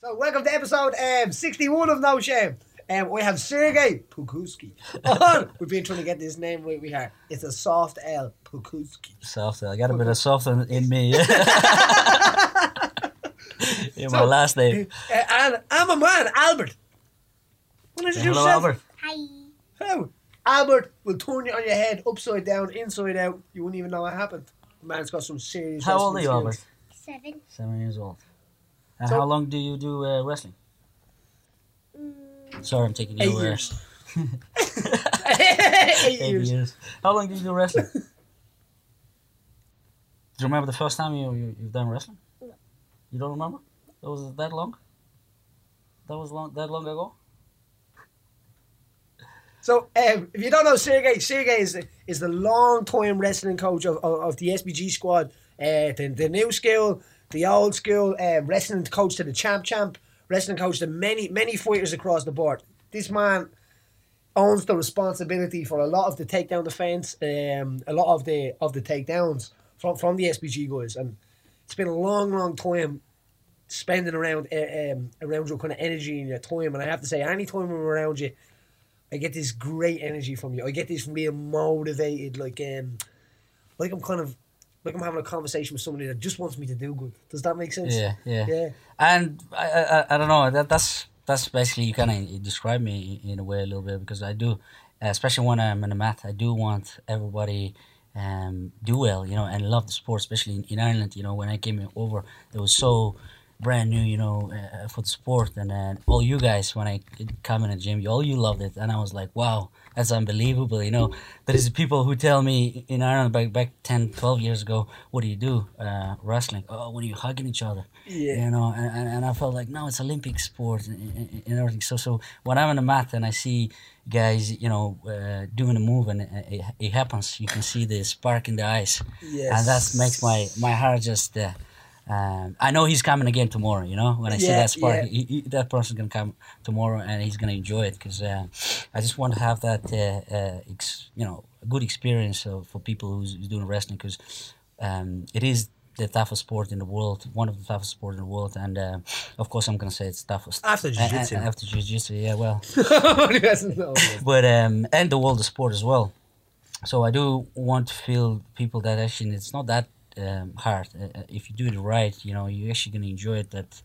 So, welcome to episode 61 of No Shame. We have Sergey Pukuski. We've been trying to get this name right. We are. It's a soft L, Pukuski. Soft L. I got a bit of soft in me. In my last name. And I'm a man, Albert. Hello, Albert. Hi. Hello. Albert will turn you on your head, upside down, inside out. You wouldn't even know what happened. The man's got some serious. How old are you, Albert? 7. 7 years old. And So- how long do you do wrestling? Sorry, I'm taking you 8 years. 8 years. How long did you do wrestling? Do you remember the first time you've done wrestling? No. You don't remember? That was that long? That long ago? So, if you don't know Sergey is the long-time wrestling coach of the SBG squad. The new school, the old school, wrestling coach to the champ, wrestling coach to many fighters across the board. This man owns the responsibility for a lot of the takedown defense, a lot of the takedowns from the SBG guys, and it's been a long time spending around your kind of energy and your time. And I have to say, any time I'm around you, I get this great energy from you. I get this real motivated, like I'm having a conversation with somebody that just wants me to do good. Does that make sense? Yeah. And I don't know. That's basically, you kind of describe me in a way a little bit, because I do, especially when I'm in a mat, I do want everybody do well, and love the sport, especially in Ireland. When I came over, it was so brand new, for the sport, and then all you guys, when I come in the gym, all you loved it, and I was like, wow, that's unbelievable. There is people who tell me in Ireland back 10, 12 years ago, what do you do? Wrestling. Oh, what are you hugging each other? Yeah. And I felt like, no, it's Olympic sport and everything. So when I'm on the mat and I see guys, doing a move and it happens, you can see the spark in the eyes. Yes. And that makes my heart just. I know he's coming again tomorrow. When I see that spark, that person's gonna come tomorrow and he's gonna enjoy it, because I just want to have that good experience for people who's doing wrestling, because it is the toughest sport in the world, one of the toughest sports in the world, and of course I'm gonna say it's toughest After jiu-jitsu. After jiu-jitsu, yeah, well, He doesn't know. but and the world of sport as well. So I do want to feel people that actually it's not that hard. If you do it right, you're actually going to enjoy it. That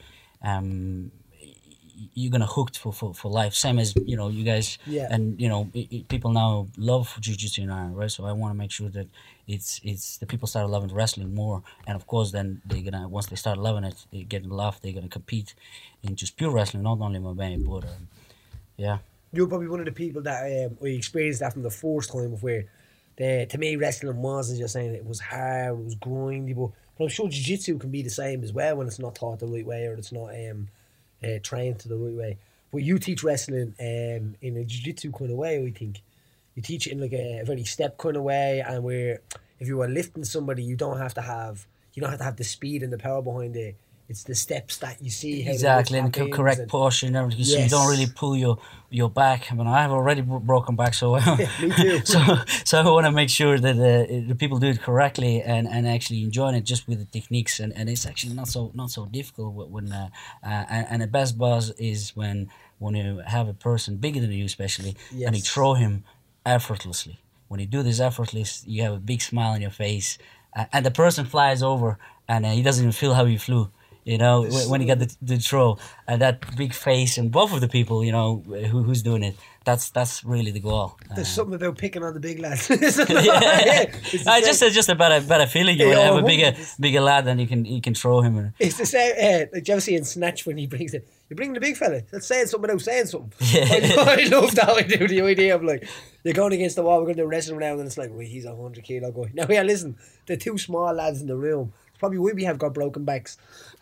you're going to hooked for life. Same as you guys, Yeah. and people now love jiu-jitsu in Ireland, right? So I want to make sure that it's the people start loving wrestling more, and of course then they're gonna, once they start loving it, they get in love. They're gonna compete in just pure wrestling, not only MMA, but yeah. You're probably one of the people that we experienced that from the first time, of where to me wrestling was, as you're saying, it was hard, it was grindy, but I'm sure jiu-jitsu can be the same as well when it's not taught the right way, or it's not trained to the right way. But you teach wrestling in a jiu-jitsu kind of way, I think. You teach it in like a very step kind of way, and where if you are lifting somebody, you don't have to have the speed and the power behind it. It's the steps that you see. How Exactly, and correct posture and everything. So you don't really pull your back. I mean, I have already broken back, so me too. so I want to make sure that the people do it correctly and actually enjoying it just with the techniques, and it's actually not so difficult when and the best buzz is when you have a person bigger than you, especially, and you throw him effortlessly. When you do this effortless, you have a big smile on your face, and the person flies over and he doesn't even feel how you flew. When you get the throw, and that big face, and both of the people, who's doing it, that's really the goal. There's something about picking on the big lads. Just a better feeling. You have a bigger lad, and you can throw him. It's the same. Like you see in Snatch when he brings it. You bring the big fella that's saying something without saying something. Yeah. I love that. I do the idea of like you're going against the wall. We're going to do wrestling round, and it's like, well, he's 100 kilo guy. Now, yeah, listen, the two small lads in the room. Probably we have got broken backs.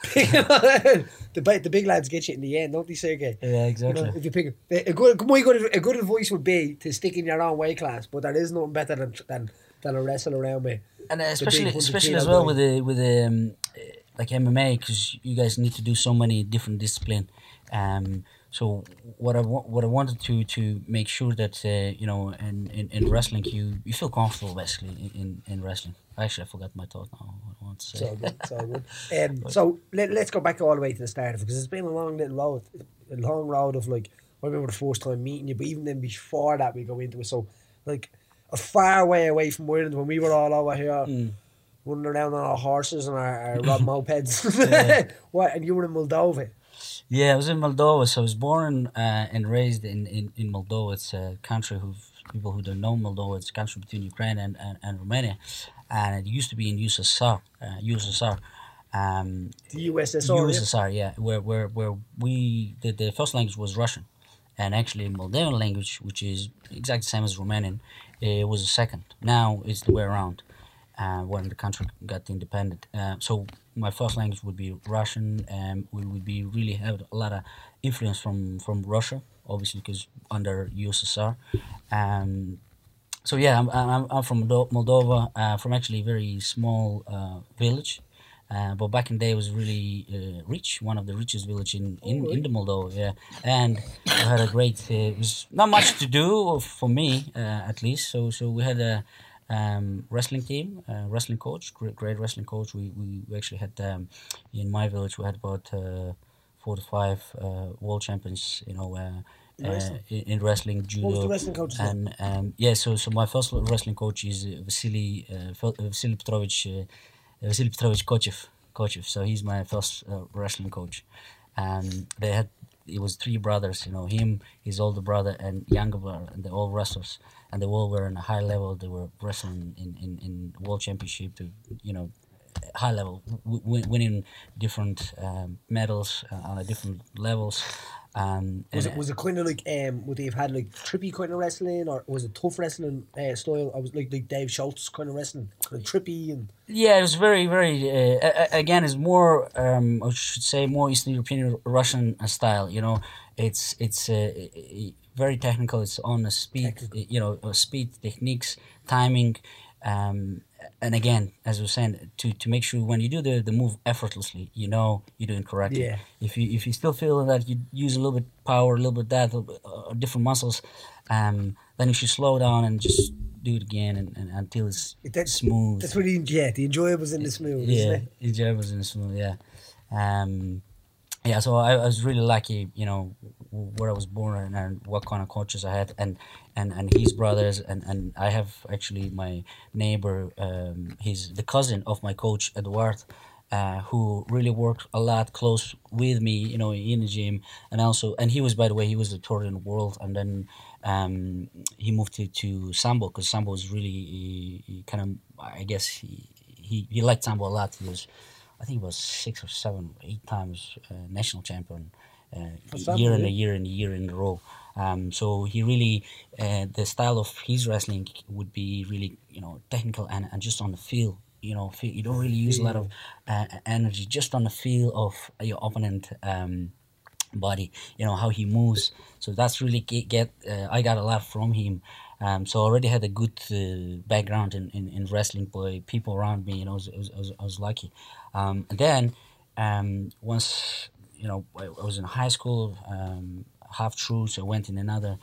the big lads get you in the end, don't they, Sergey? Yeah, exactly. If you pick a good advice would be to stick in your own weight class, but there is nothing better than a wrestle around me. And especially as well with the like MMA, because you guys need to do so many different disciplines. So what I wanted to make sure that in wrestling you feel comfortable basically in wrestling. Actually, I forgot my thought now. What I want to It's say. all good. It's all good. So let's go back all the way to the start because it's been a long little road, a long road of like I remember the first time meeting you, but even then before that we go into it. So like a far way away from Ireland when we were all over here running around on our horses and our rob mopeds. What? And you were in Moldova. Yeah, I was in Moldova. So I was born and raised in Moldova. It's a country people who don't know Moldova, it's a country between Ukraine and Romania. And it used to be in USSR. USSR. The USSR. USSR, yeah. Where the first language was Russian. And actually Moldovan language, which is exactly the same as Romanian, it was the second. Now it's the way around. When the country got independent. So my first language would be Russian, and we would be really have a lot of influence from Russia, obviously because under USSR. So yeah, I'm from Moldova, from actually a very small village. But back in the day, it was really rich, one of the richest village in the Moldova. Yeah, and we had a great. It was not much to do for me, at least. So we had a wrestling team, wrestling coach, great wrestling coach. We actually had in my village we had about 4 to 5 world champions. In wrestling, judo. What was the wrestling coach's name? And yeah, so my first wrestling coach is Vasily Petrovich. Vasily Petrovich Kochev. So he's my first wrestling coach. It was 3 brothers, him, his older brother, and younger brother, and they're all wrestlers, and they all were in a high level. They were wrestling in world championship to, high level, winning different medals on a different levels. Was it kind of like would they have had like trippy kind of wrestling, or was it tough wrestling style? I was like Dave Schultz kind of wrestling, kind of trippy and. Yeah, it was very very. Again, it's more I should say more Eastern European Russian style. It's very technical. It's on a speed, speed techniques, timing. And again, as I was saying, to make sure when you do the move effortlessly, you're doing correctly. Yeah. If you still feel that you use a little bit power, a little bit that, different muscles, then you should slow down and just do it again and until it's smooth. That's what the enjoyable's in the smooth, isn't it? Yeah, enjoyable's in the smooth. Yeah. Yeah, so I was really lucky, where I was born and what kind of coaches I had, and his brothers, and I have actually my neighbor, he's the cousin of my coach Eduard, who really worked a lot close with me, in the gym, and he was, by the way, he was the third in the world, and then he moved to Sambo because Sambo was really he kind of, I guess he liked Sambo a lot. I think it was 6 or 7, 8 times national champion, year in a row. So he really, the style of his wrestling would be really, technical and just on the feel. You don't really use a lot of energy, just on the feel of your opponent body. How he moves. So that's really I got a lot from him. So I already had a good background in wrestling by people around me. I was lucky. And then once I was in high school, half through, so I went in another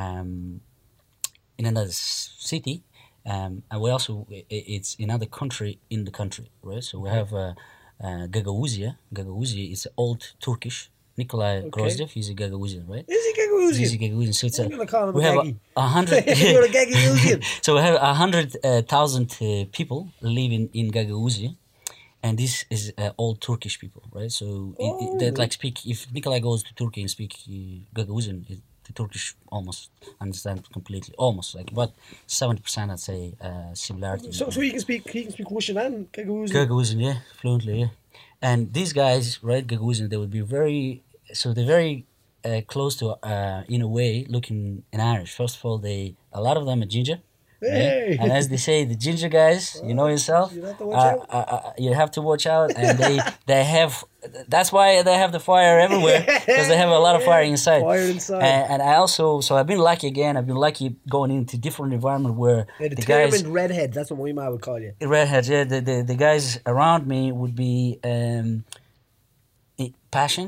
city, and we also it's another country in the country, right? So we have Gagauzia. Gagauzia is old Turkish. Nikolai Grozdev, he's a Gagauzian, right? Is he Gagauzian? He's a Gagauzian. So it's I'm going to call him we a have Gaggy. 100. You're a Gagauzian. So we have 100,000 people living in Gagauzia, and this is all Turkish people, right? So speak. If Nikolai goes to Turkey and speak Gagauzian, the Turkish almost understand completely, almost like about 70%, I'd say, similarity. So he can speak Russian and Gagauzian. Gagauzian, yeah, fluently, yeah. And these guys, right, Gagauzian, they would be they're very close to, in a way, looking in Irish. First of all, a lot of them are ginger. Hey. Yeah? And as they say, the ginger guys, you know yourself. You have to watch out. You have to watch out, and they have. That's why they have the fire everywhere, because they have a lot of fire inside. Fire inside. And I also, so I've been lucky again. I've been lucky going into different environment where the guys, redhead. That's what my mom would call you. Redheads. Yeah, the guys around me would be passionate,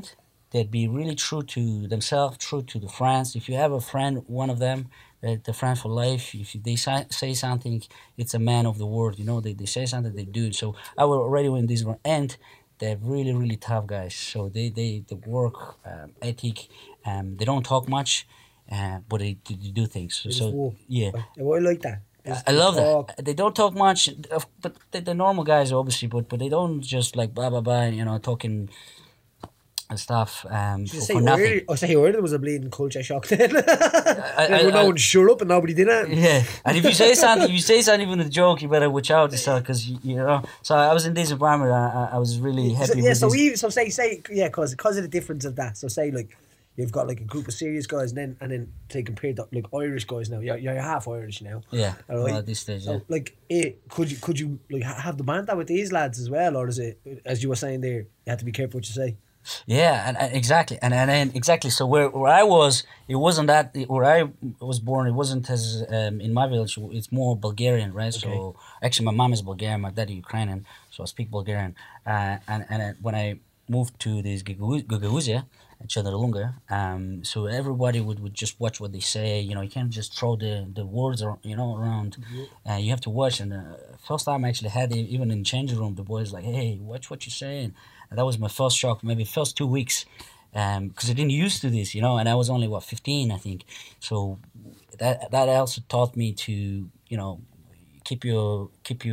they'd be really true to themselves, true to the friends. If you have a friend, one of them, the friend for life, if they say something, it's a man of the word. You know, they say something, they do it. So I will already win this one. And they're really, really tough guys. So they work ethic. They don't talk much, but they do things. So yeah. I like that. I love that. They don't talk much, but the normal guys obviously, but they don't just like blah blah blah, you know, talking and stuff for nothing. I say Ireland was a bleeding culture shock then. No one shut up and nobody did it. Yeah, and if you say something, even a joke, you better watch out because you know. So I was in this environment. I was really happy. Because of the difference of that. So say like. You've got like a group of serious guys, and then say compared to like Irish guys now. You're half Irish now. Yeah. Right? Well, at this stage, yeah. So, like, could you like have the banter with these lads as well, or is it, as you were saying there, you have to be careful what you say? Yeah, and exactly, and then exactly. So where I was, it wasn't that where I was born. It wasn't as in my village. It's more Bulgarian, right? Okay. So actually, my mom is Bulgarian, my dad is Ukrainian, so I speak Bulgarian. And when I moved to this Gagauzia. Chadalunga, so everybody would just watch what they say. You know, you can't just throw the words around. Mm-hmm. You have to watch. And first time I actually had it, even in changing room, the boys like, "Hey, watch what you're saying." And that was my first shock, maybe first 2 weeks, because I didn't used to this, and I was only 15, I think. So that also taught me to keep your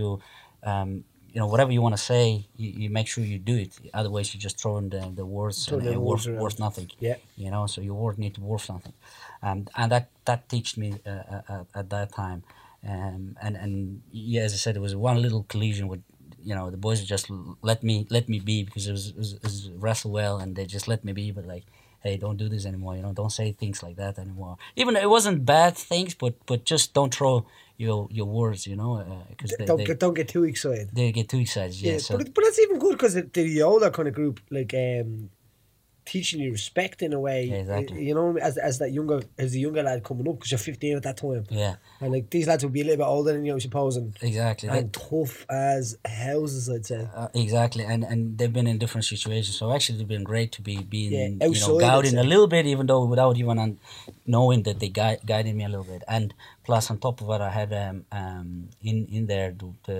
whatever you want to say, you make sure you do it. Otherwise, you just throw in the words and worth nothing. Yeah. So your word need to worth something. And that teached me at that time. And yeah, as I said, it was one little collision with, the boys just let me be because it was wrestle well and they just let me be. But like, hey, don't do this anymore. Don't say things like that anymore. Even it wasn't bad things, but just don't throw your words, because don't get too excited. They get too excited, yeah. So. But that's even good because the older kind of group, like teaching you respect in a way. Yeah, exactly. As the younger lad coming up, because you're 15 at that time. Yeah. And like these lads will be a little bit older than you, I suppose. Exactly. And tough as houses, I'd say. Exactly. And they've been in different situations. So actually, they've been great to be being, outside, guiding a little bit, even though without even knowing that they guided me a little bit. And plus, on top of it, I had in there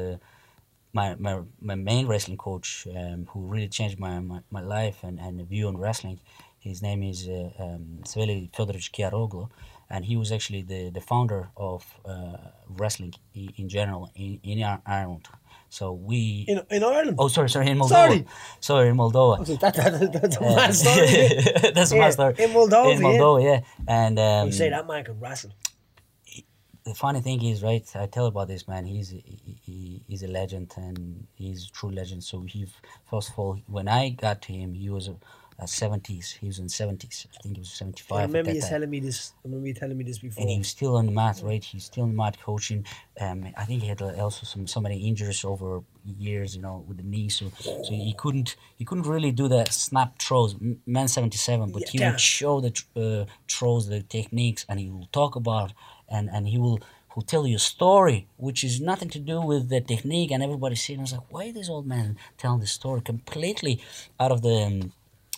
my main wrestling coach, who really changed my life and the view on wrestling. His name is Sveli Fedorovich Kiaroglu, and he was actually the founder of wrestling in general in Ireland. So we in Ireland. Oh, sorry, in Moldova. Sorry, in Moldova. That's a mad story. That's a mad story. In Moldova, yeah. And you say that man can wrestle. The funny thing is, right, I tell about this man, he's a legend and he's a true legend. So first of all, when I got to him, he was a 70s. He was in 70s. I think he was 75. I remember you telling me this before. And he was still on the mat, right? He's still on the mat coaching. I think he had also so many injuries over years, with the knee. So he couldn't really do the snap throws. Man 77, but he would show the throws, the techniques, and he will talk about. And he will tell you a story which is nothing to do with the technique, and everybody's sitting. I was like, why is this old man telling this story completely out of the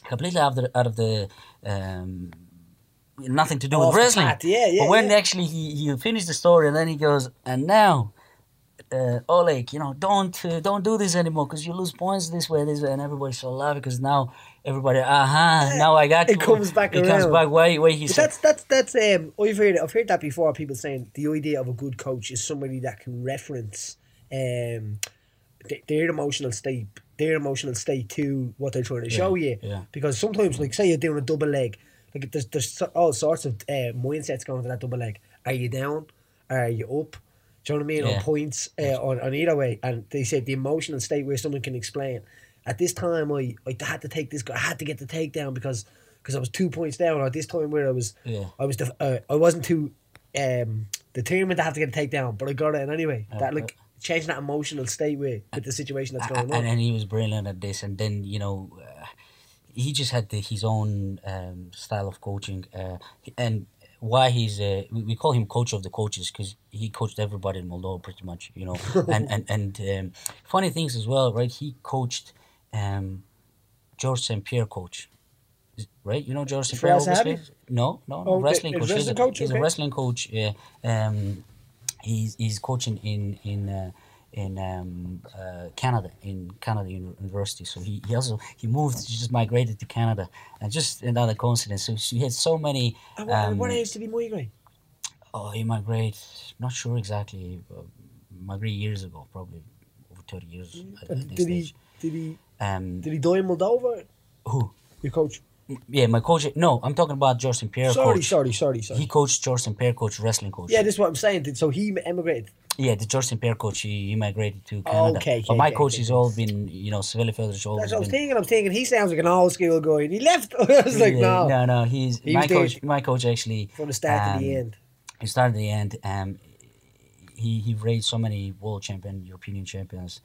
nothing to do with wrestling? But when actually he finished the story, and then he goes, and now Oleg, don't do this anymore because you lose points this way, and everybody's so laughing because now everybody, now I got it comes back around. It comes back way he said. That's I've heard that before. People saying the idea of a good coach is somebody that can reference their emotional state to what they're trying to show you. Yeah. Because sometimes, like, say you're doing a double leg, like there's all sorts of mindsets going to that double leg. Are you down? Are you up? Do you know what I mean? On points, on either way. And they said the emotional state where someone can explain. At this time, I had to take this guy. I had to get the takedown because I was 2 points down. Or at this time where I wasn't too determined to have to get a takedown, but I got it anyway. Changing that emotional state with the situation that's going on. And he was brilliant at this. And then he just had his own style of coaching, and why he's we call him coach of the coaches because he coached everybody in Moldova pretty much, and funny things as well, right? He coached George St. Pierre coach. right? You know George St. For Pierre, us, obviously. Abby? No, Oh, wrestling a coach. wrestling coach, He's a okay. wrestling coach. Yeah, he's coaching in Canada, in Canada University. So he moved, he just migrated to Canada, and just another coincidence. So he had so many. And what age did he migrate? Oh, he migrated. Not sure exactly. Migrated years ago, probably over 30 years. At this stage. Did he Um, die in Moldova? who? Your coach? Yeah, my coach. No, I'm talking about George St. Pierre. Sorry. Coach. He coached George St. Pierre, coach, wrestling coach. Yeah, this is what I'm saying. So he emigrated. Yeah, the George St. Pierre coach, he migrated to Canada. Okay, but my coach has all been, Savili Feathers. That's what I was thinking. I'm thinking he sounds like an old school guy, and he left. I was like, no. No, He my was coach. there My coach actually from the start to the end. He started at the end. He raised so many world champion, European champions,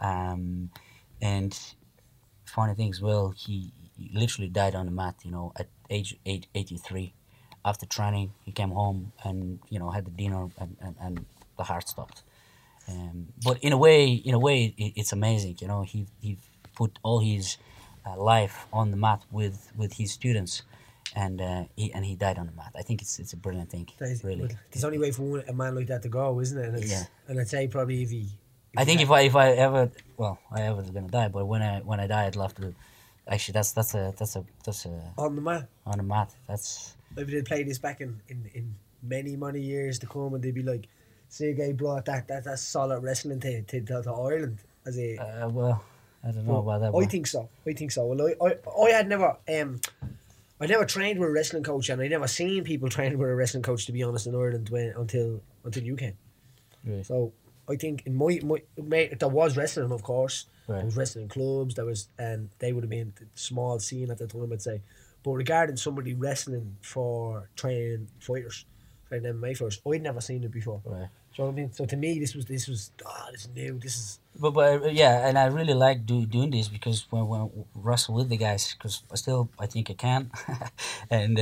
and funny thing as well, he literally died on the mat. At age 83. After training, he came home and had the dinner, and the heart stopped. But in a way, it's amazing. He put all his life on the mat with his students, and he died on the mat. I think it's a brilliant thing. Really, there's only way for a man like that to go, isn't it? And I'd say probably if he. If I ever was gonna die, but when I die, I'd love to. Actually, that's a on the mat. On the mat. That's. Maybe they'd play this back in many years to come, and they'd be like, Sergey brought that solid wrestling to Ireland as a. Well, I don't know about that. I think so. Well, I had never I never trained with a wrestling coach, and I never seen people training with a wrestling coach, to be honest, in Ireland until you came. Right. So I think in my there was wrestling, of course. Right. There was wrestling clubs. And they would have been the small scene at the time, I'd say. But regarding somebody wrestling for training fighters, training MMA fighters, I'd never seen it before. Right. Do you know what I mean? So to me, this was this is new. This is. But yeah, and I really like doing this because when wrestle with the guys, because I think I can, and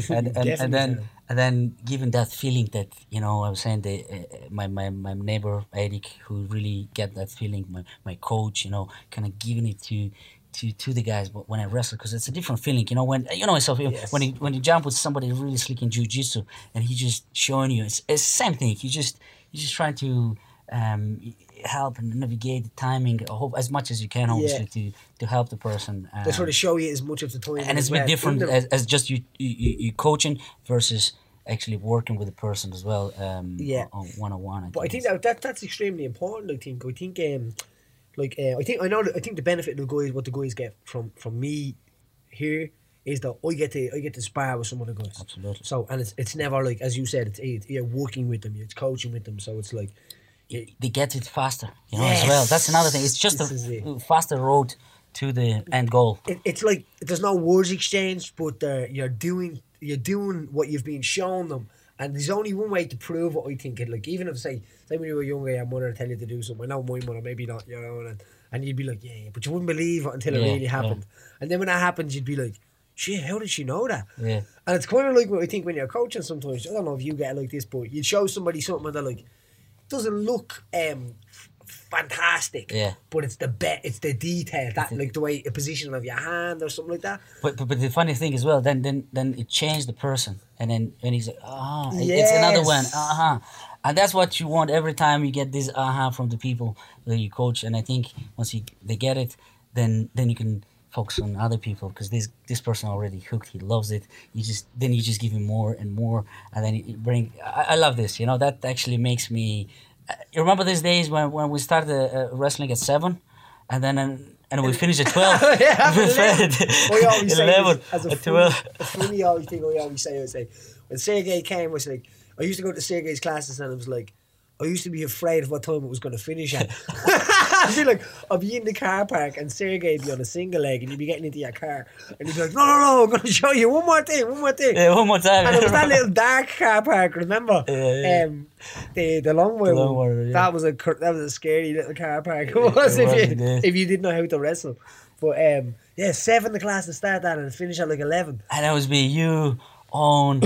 then given that feeling that I was saying my neighbor Eric, who really get that feeling, my coach, kind of giving it to the guys, but when I wrestle, because it's a different feeling, when myself, Yes. when you jump with somebody really slick in jiu-jitsu and he just showing you, it's the same thing. You just trying to help and navigate the timing, I hope as much as you can, obviously, to help the person. They try to show you as much of the time. And it's a bit different as just you coaching versus actually working with a person as well. On one-on-one. But I think that's extremely important. I think I think the benefit of the guys, what the guys get from me here, is that I get to spar with some of the guys. Absolutely. So and it's never like, as you said, you're working with them, it's coaching with them. So it's like they get it faster, as well. That's another thing. It's just a faster road to the end goal. It's like there's no words exchanged, but you're doing what you've been shown them. And there's only one way to prove what I think. Like, even if say when you were younger, your mother tell you to do something. I know my mother, maybe not your own, and you'd be like, yeah, but you wouldn't believe it until it really happened. And then when that happens, you'd be like, shit, how did she know that? Yeah. And it's kind of like what I think when you're coaching sometimes. I don't know if you get like this, but you show somebody something and they're like, doesn't look fantastic. Yeah. But it's the detail, that like the way a position of your hand or something like that. But the funny thing as well, then it changed the person, and then when he's like, it's another one, and that's what you want every time you get this from the people that you coach. And I think once they get it, then you can focus on other people, because this person already hooked, he loves it. You just give him more and more, and then you bring. I love this. That actually makes me. You remember these days when we started wrestling at 7, and then we finished at 12. I always 11 as a at 12. funny always thing I always say, when Sergey came, I was like, I used to go to Sergey's classes, and I was like, I used to be afraid of what time it was going to finish at. I'd be like, I'd be in the car park and Sergey'd be on a single leg and you'd be getting into your car and he'd be like, no, I'm going to show you one more thing. Yeah, one more time. And it was that little dark car park, remember? Yeah. The Longmore one. Yeah. That was a scary little car park. It was if you didn't know how to wrestle. But 7 the class to start that and finish at like 11. And that was me, you, Owen,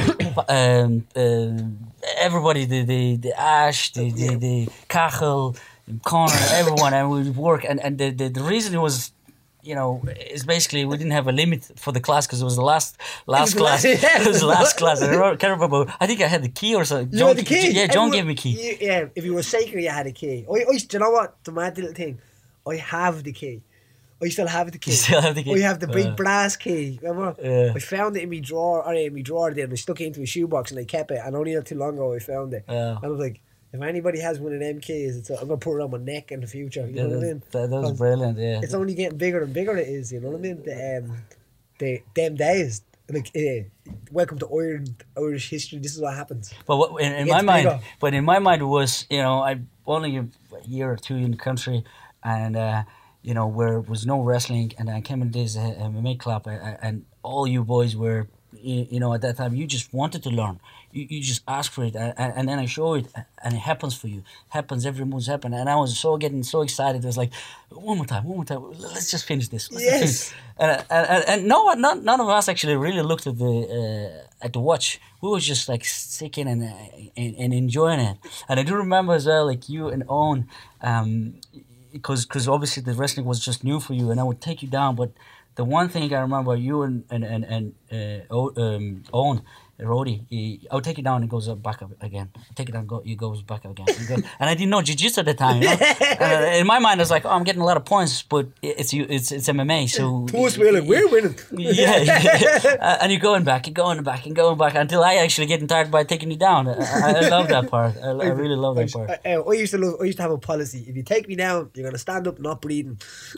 everybody, the Ash, the Kachel, Connor, everyone, and we would work. And the reason it was you know, it's basically we didn't have a limit for the class because it was the last class. Yeah, It was the last class. I can't remember. I think I had the key or something. You had the key? Yeah, John gave me key. Yeah, if you were Saker, you had a key. Do you know what? The mad little thing. I have the key. I still have the key. You still have the key? I have the big brass key. Remember? Yeah. I found it in my drawer. There, and I stuck it into a shoebox, and I kept it. And only not too long ago, I found it. Yeah. And I was like, if anybody has one of them keys, I'm gonna put it on my neck in the future. You know what I mean? That was brilliant. Yeah. It's only getting bigger and bigger. It is. You know what I mean? Them days. Like, welcome to Irish history. This is what happens. But in my mind, it was, you know, I only a year or two in the country, and you know, where was no wrestling, and I came into this MMA club, and all you boys were, you know, at that time, you just wanted to learn. You just ask for it, and then I show it, and it happens for you. Happens, every move's happen, and I was getting so excited. It was like, one more time. Let's just finish this. Yes. And none of us actually really looked at the watch. We were just like sticking and enjoying it. And I do remember as well, like you and Owen, because obviously the wrestling was just new for you, and I would take you down. But the one thing I remember, you and Owen, Rody, I would take it down and it goes back up again. Take it down, it goes back up again. And I didn't know jiu-jitsu at the time. You know? In my mind, I was like, oh, I'm getting a lot of points, but it's MMA, so We're winning. Yeah. And you're going back until I actually get tired by taking you down. I love that part. I really love that part. I used to have a policy: if you take me down, you're gonna stand up, not breathing.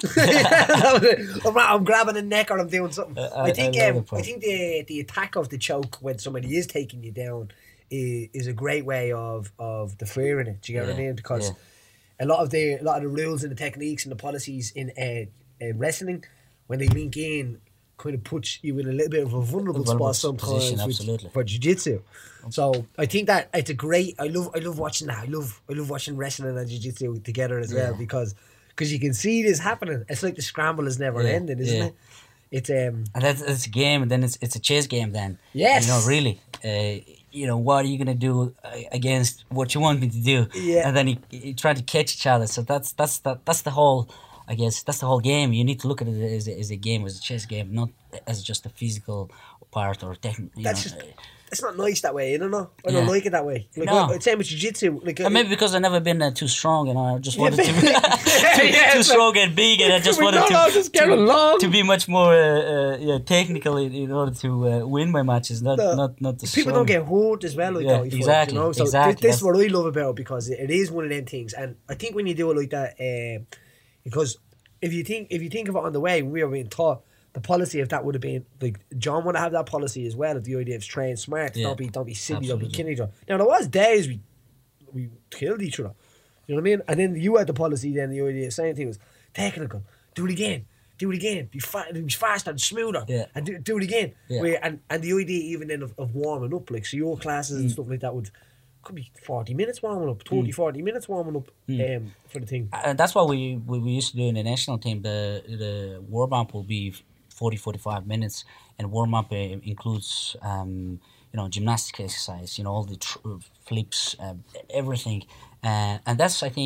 I'm grabbing the neck or I'm doing something. I think the attack of the choke when somebody is taking you down is a great way of deferring it. Do you get what I mean? Because a lot of the rules and the techniques and the policies in wrestling, when they link in, kind of puts you in a little bit of a vulnerable spot sometimes for jiu-jitsu. So I think that it's a great. I love watching that. I love watching wrestling and jiu-jitsu together as well because you can see this happening. It's like the scramble is never ending, isn't it? It's and it's a game, and then it's a chess game. Then yes, you know, really, you know, what are you gonna do against what you want me to do? Yeah, and then you try to catch each other. So that's the whole. I guess that's the whole game. You need to look at it as a game, as a chess game, not as just a physical part or technical. It's not nice that way, you know. I don't like it that way. Like, no. Same with jiu-jitsu. Like, maybe because I've never been too strong, and I just wanted to be too strong and big, and I just wanted to be much more technical in order to win my matches, not the people don't get hurt as well like that. Exactly. You know? So exactly. This is what I love about it because it is one of them things, and I think when you do it like that, because if you think of it on the way, we were being taught. The policy, if that would have been like John would have that policy as well. If the idea of train smart, don't be silly, don't be killing each other. Now there was days we killed each other, you know what I mean. And then you had the policy. Then the idea, same thing was technical. Do it again. Be faster and smoother. And do it again. And the idea even then of warming up, like so your classes and stuff like that could be 40 minutes warming up, 40 minutes warming up for the thing. And that's what we used to do in the national team. The warm up will be 40-45 minutes, and warm-up includes you know, gymnastic exercise, you know, all the flips, everything, and that's I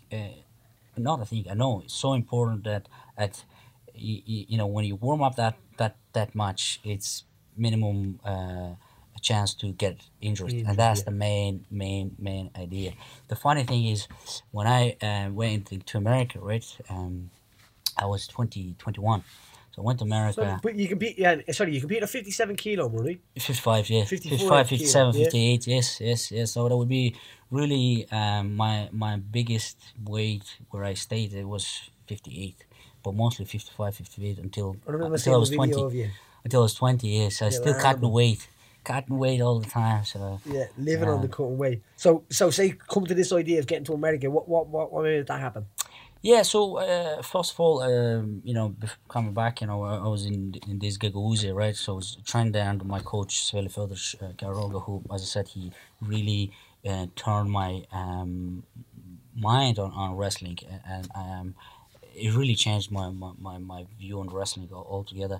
know it's so important that you know, when you warm up that much, it's minimum a chance to get injured, and that's the main idea. The funny thing is, when I went to America, right, I was 21. So I went to America. So, but you compete, you compete at 57 kilo, right? 55, yeah. 55, 57, 58, yes. So that would be really my biggest weight where I stayed. It was 58, but mostly 55, 58 until I was 20. Until I was 20, yes. So I still cutting weight all the time. So living on the cutting weight. So say come to this idea of getting to America. What made that happen? Yeah, so first of all, you know, coming back, you know, I was in this Gagauzi, right? So I was trained there under my coach, Svelle Föders Garoga, who, as I said, he really turned my mind on wrestling, and it really changed my view on wrestling altogether.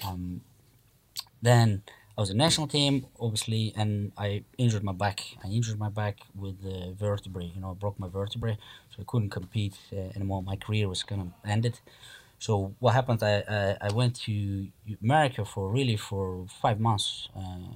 Then I was a national team, obviously, and I injured my back. I injured my back with the vertebrae. You know, I broke my vertebrae, so I couldn't compete anymore. My career was kind of ended. So what happened? I went to America for 5 months,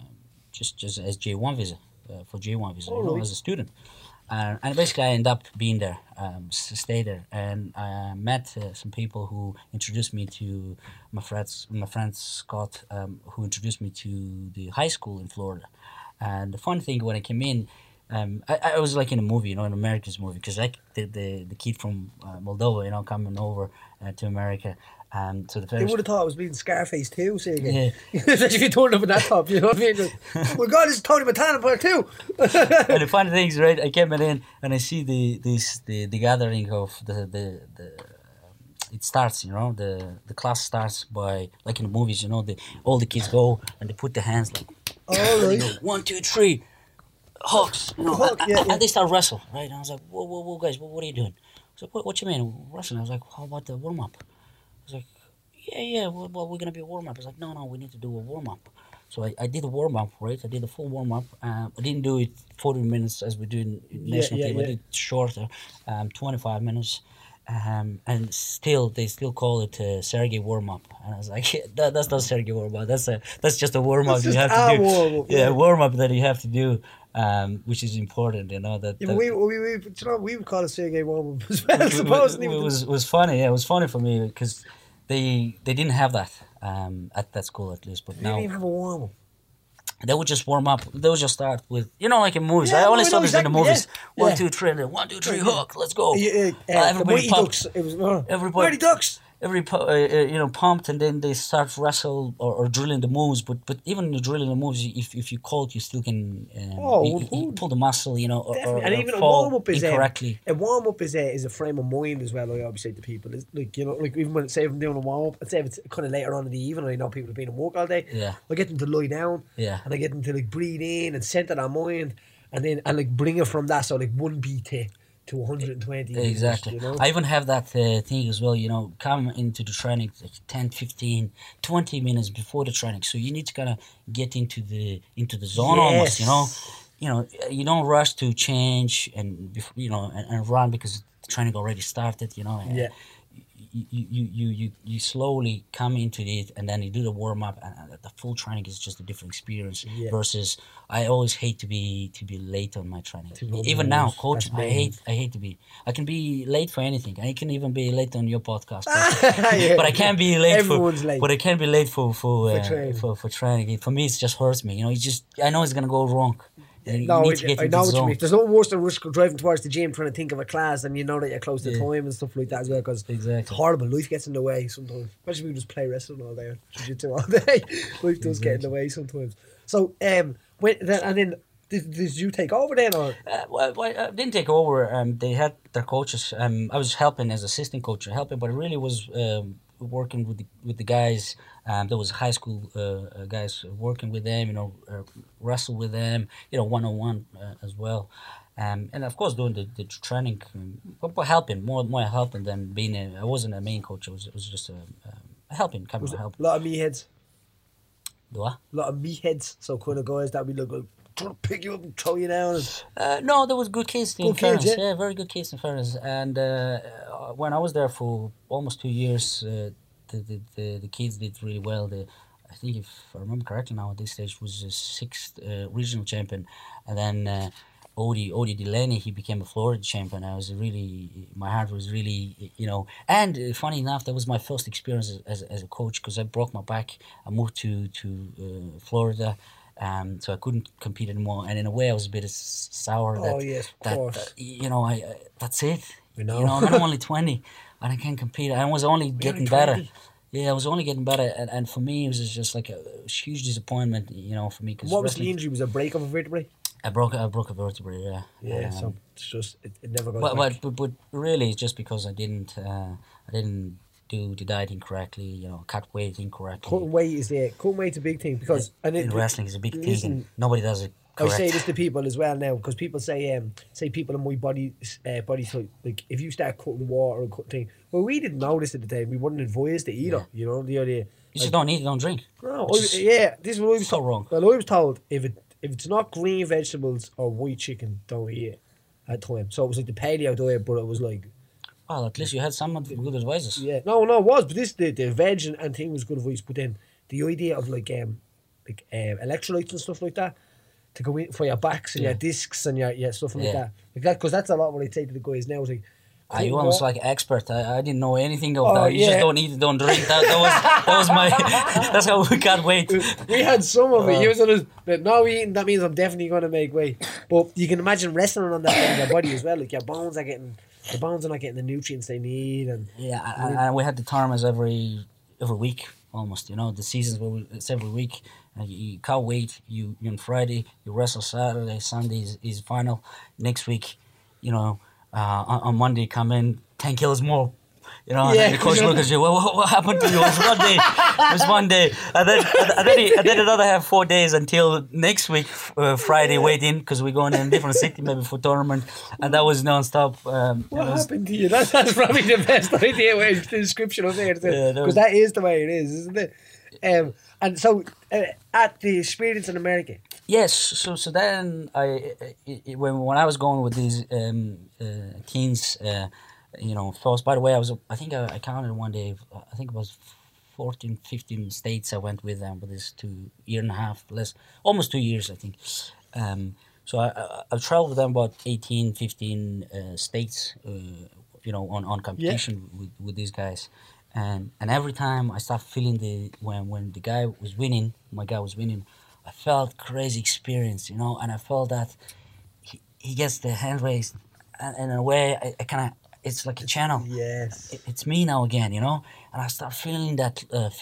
just as J1 visa, for J1 visa, Oh, right. as a student. And basically, I ended up being there, stay there, and I met some people who introduced me to my friend Scott, who introduced me to the high school in Florida. And the funny thing, when I came in, I was like in a movie, an American's movie, because like the kid from Moldova, coming over to America. So the They first, would have thought I was being Scarface too, say again. yeah. Especially if you turned up in that top, you know what I mean? Like, oh my God, this is Tony Montana part two. And the funny thing is, right, I came in and I see the gathering of the it starts, the class starts by, like in the movies, all the kids go and they put their hands like, Oh, right. 1, 2, 3, hooks, Hook, yeah, yeah. and they start wrestle, right? And I was like, whoa, guys, what are you doing? I was like, what you mean wrestling? I was like, how about the warm up? I was like, yeah, well, we're gonna be a warm up. I was like, no, we need to do a warm up. So I did a warm up, right? I did a full warm up. I didn't do it 40 minutes as we do in national team. I did shorter, 25 minutes. And still, they still call it Sergey warm up, and I was like, that's not Sergey warm up. That's just a warm up you have to do. Warm-up, Yeah, warm up that you have to do, which is important. That. Yeah, but we would call it Sergey warm up as well, supposedly. It was funny. Yeah, it was funny for me because they didn't have that at that school, at least. But They now didn't even have a warm up. they would just warm up. They would just start with, like in movies. Yeah, I only no, saw this in the exactly, movies. yeah. 1, 2, 3, and then 1, 2, 3, hook. Let's go. The Everybody Mighty pumped. Ducks. It was Everybody- Mighty Ducks. Pumped, and then they start wrestle or drilling the moves. But even in the drilling the moves, if you call it, you still can you pull the muscle, or Definitely. And even a fall warm up is incorrectly. a warm up is a frame of mind as well. I always say to people, it's like like even when say if I'm doing a warm up, say if it's kind of later on in the evening, I know people have been at work all day. Yeah. I get them to lie down. Yeah. And I get them to like breathe in and center their mind, and then like bring it from that. So like 1 beat to 120. Exactly. I even have that thing as well, come into the training like 10, 15, 20 minutes before the training. So you need to kind of get into the zone almost, You don't rush to change and run because the training already started, Yeah. You slowly come into it, and then you do the warm up, and the full training is just a different experience. Yeah. Versus, I always hate to be late on my training. run Even the now, rules. coach, That's I hate to be. I can be late for anything. I can even be late on your podcast, Yeah. but I can't be late. Everyone's late. But I can't be late for training. for training. For me, it just hurts me. I know it's gonna go wrong. You No, need to get I into know the what you zone. mean. There's no worse than driving towards the gym trying to think of a class, and you know that you're close to time and stuff like that as well. Because Exactly. it's horrible. Life gets in the way sometimes. Especially if you just play wrestling all day, or jiu-jitsu all day. Life does get in the way sometimes. So, did you take over then, or? Well, I didn't take over. They had their coaches. I was helping as assistant coach, but it really was working with the guys. There was high school guys working with them. Wrestle with them. 1-on-1 as well. And of course doing the training, but helping more helping than being. I wasn't a main coach. It was just helping, kind of help. A lot of meatheads. Do I? A lot of meatheads. So kind of guys that would be like, trying to pick you up and throw you down. No, there was good kids. In Good kids, fairness. yeah. Very good kids in fairness. And when I was there for almost 2 years, the kids did really well. I think if I remember correctly now, at this stage was the 6th regional champion, and then Odie Delaney, he became a Florida champion. My heart was really, And funny enough, that was my first experience as a coach because I broke my back. I moved to Florida. So I couldn't compete anymore, and in a way, I was a bit sour. Oh, yes, of course. That's it. know. I'm only 20, and I can't compete. I was only getting only better. 20? Yeah, I was only getting better, and for me, it was just like a huge disappointment. For me, because What was the injury? Was it a break of a vertebrae? I broke a vertebrae. Yeah. Yeah, so it's just it never goes back. But really, it's just because I didn't do the dieting correctly. Cut weight incorrectly. Cutting weight is a big thing because In wrestling, is a big thing, listen, and nobody does it I correct. say this to people as well now because people say people in my body type, like if you start cutting water and cutting thing. Well, we didn't know this at the time. We wouldn't advise it either. The idea. You just don't eat, don't drink. No, Which is this is what I was so told. wrong. Well, I was told if it's not green vegetables or white chicken, don't eat it at time. So it was like the paleo diet, but it was like Well, at least you had some good advices. Yeah, no, it was, but this the veg and thing was good advice. But then the idea of electrolytes and stuff like that to go in for your backs and your discs and your stuff like Yeah. that, because that's a lot what I say to the guys now. Is like, You almost like expert. I didn't know anything of Oh, that. You just yeah. don't eat, don't drink. That was my. That's how we got weight. we had some of it. Using us, but no eating. That means I'm definitely going to make weight. But you can imagine wrestling on that in your body as well. Like your bones are not getting the nutrients they need, and Yeah, and we had the tournaments every week almost. You know, the seasons it's every week. You can't wait. You on Friday. You wrestle Saturday. Sunday is final. Next week, you know, on Monday come in 10 kilos more. You know, Yeah. and the coach looks at you. Well, what happened to you? It was one day. It was one day, and then another have 4 days until next week Friday. Wait in because we're going in a different city maybe for tournament, and that was non-stop. what happened to you? That's probably the best idea with the description of there, Yeah, because that is the way it is, isn't it? And so at the experience in America. Yes, so then when I was going with these teens, you know, first. By the way, I think I counted one day. I think it was 14, 15 states I went with them. But this 2 year and a half, less, almost 2 years, I think. So I've traveled with them about 18, 15 states. You know, on competition with these guys. And every time I start feeling when the guy was winning, my guy was winning, I felt crazy experience, you know, and I felt that he gets the hand raised, and in a way, I kind of, it's like a channel. Yes. It's me now again, you know, and I start feeling that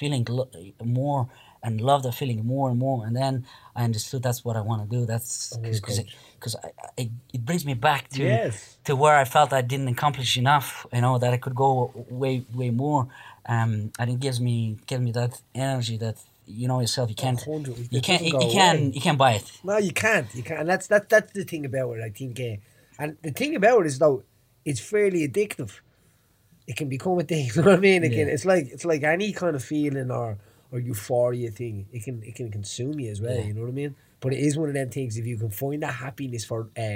more and love the feeling more and more, and then I understood that's what I want to do. That's because it brings me back to where I felt I didn't accomplish enough, you know, that I could go way more, and it gives me that energy that, you know, yourself, you can't buy it. No, you can't, and that's the thing about it, I think. And the thing about it is, though, it's fairly addictive. It can become a thing. You know what I mean? It's like any kind of feeling or euphoria thing. It can consume you as well. You know what I mean? But it is one of them things. If you can find that happiness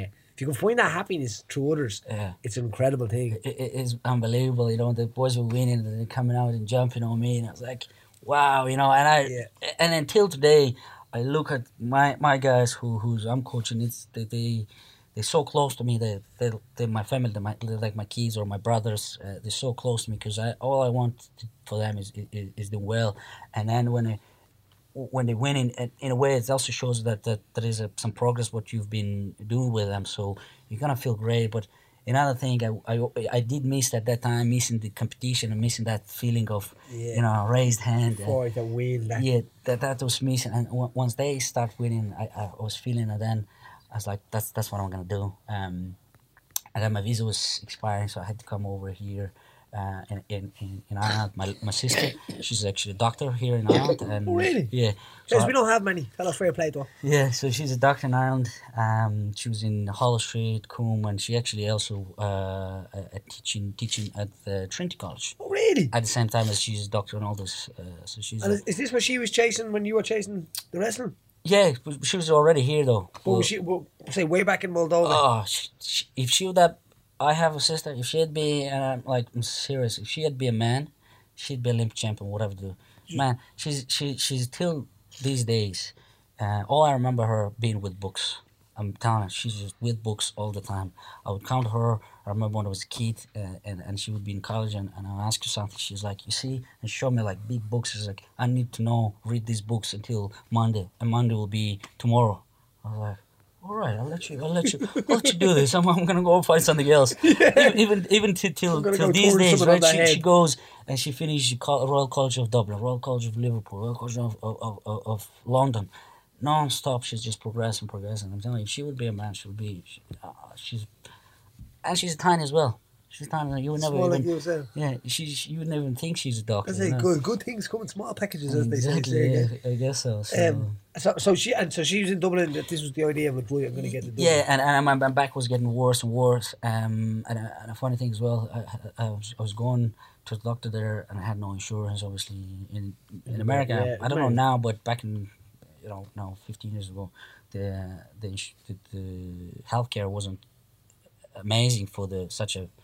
through others, it's an incredible thing. It is unbelievable. You know, the boys were winning and they're coming out and jumping on me, and I was like, wow, you know. And until today, I look at my guys who's I'm coaching. It's they're so close to me. They're my family. They're like my kids or my brothers. They're so close to me because all I want for them is doing well. And then when they win, in a way, it also shows that there is some progress what you've been doing with them. So you're gonna feel great. But another thing, I did miss at that time, missing the competition and missing that feeling of you know, raised hand. For the win. That was missing. And once they start winning, I was feeling it. Then I was like, that's what I'm gonna do. And then my visa was expiring, so I had to come over here. In Ireland, my sister, she's actually a doctor here in Ireland. And oh, really? Yeah. Because we don't have many. Fellow fair play, though. Yeah, so she's a doctor in Ireland. She was in Hollow Street, Coombe, and she actually also teaching at the Trinity College. Oh, really? At the same time as she's a doctor and all this. So she's. And is this what she was chasing when you were chasing the wrestling? Yeah, she was already here though. But was she, say, way back in Moldova? Oh, if she would have. I have a sister. If she'd be, I'm serious. If she'd be a man, she'd be Olympic champion, whatever. Man, she's till these days. All I remember her being with books. I'm telling you, she's just with books all the time. I would count her. I remember when I was a kid, and she would be in college, and I'll ask her something. She's like, you see, and she showed me like big books. She's like, I need to read these books until Monday, and Monday will be tomorrow. I was like, all right, I'll let you do this. I'm gonna go find something else. Even till these days, right? She goes and she finishes Royal College of Dublin, Royal College of Liverpool, Royal College of London, non-stop. She's just progressing. I'm telling you, if she would be a man, she's tiny as well. She's tiny. You would never small even. Like you, yeah, you would never even think she's a doctor. I say good things come in small packages, as they say. Exactly. I guess so. So she was in Dublin. That this was the idea of it. I'm going to get to Dublin. Yeah, and my back was getting worse and worse. And a funny thing as well, I was going to the doctor there, and I had no insurance. Obviously, in America, I don't know now, but back in 15 years ago, the healthcare wasn't amazing for such a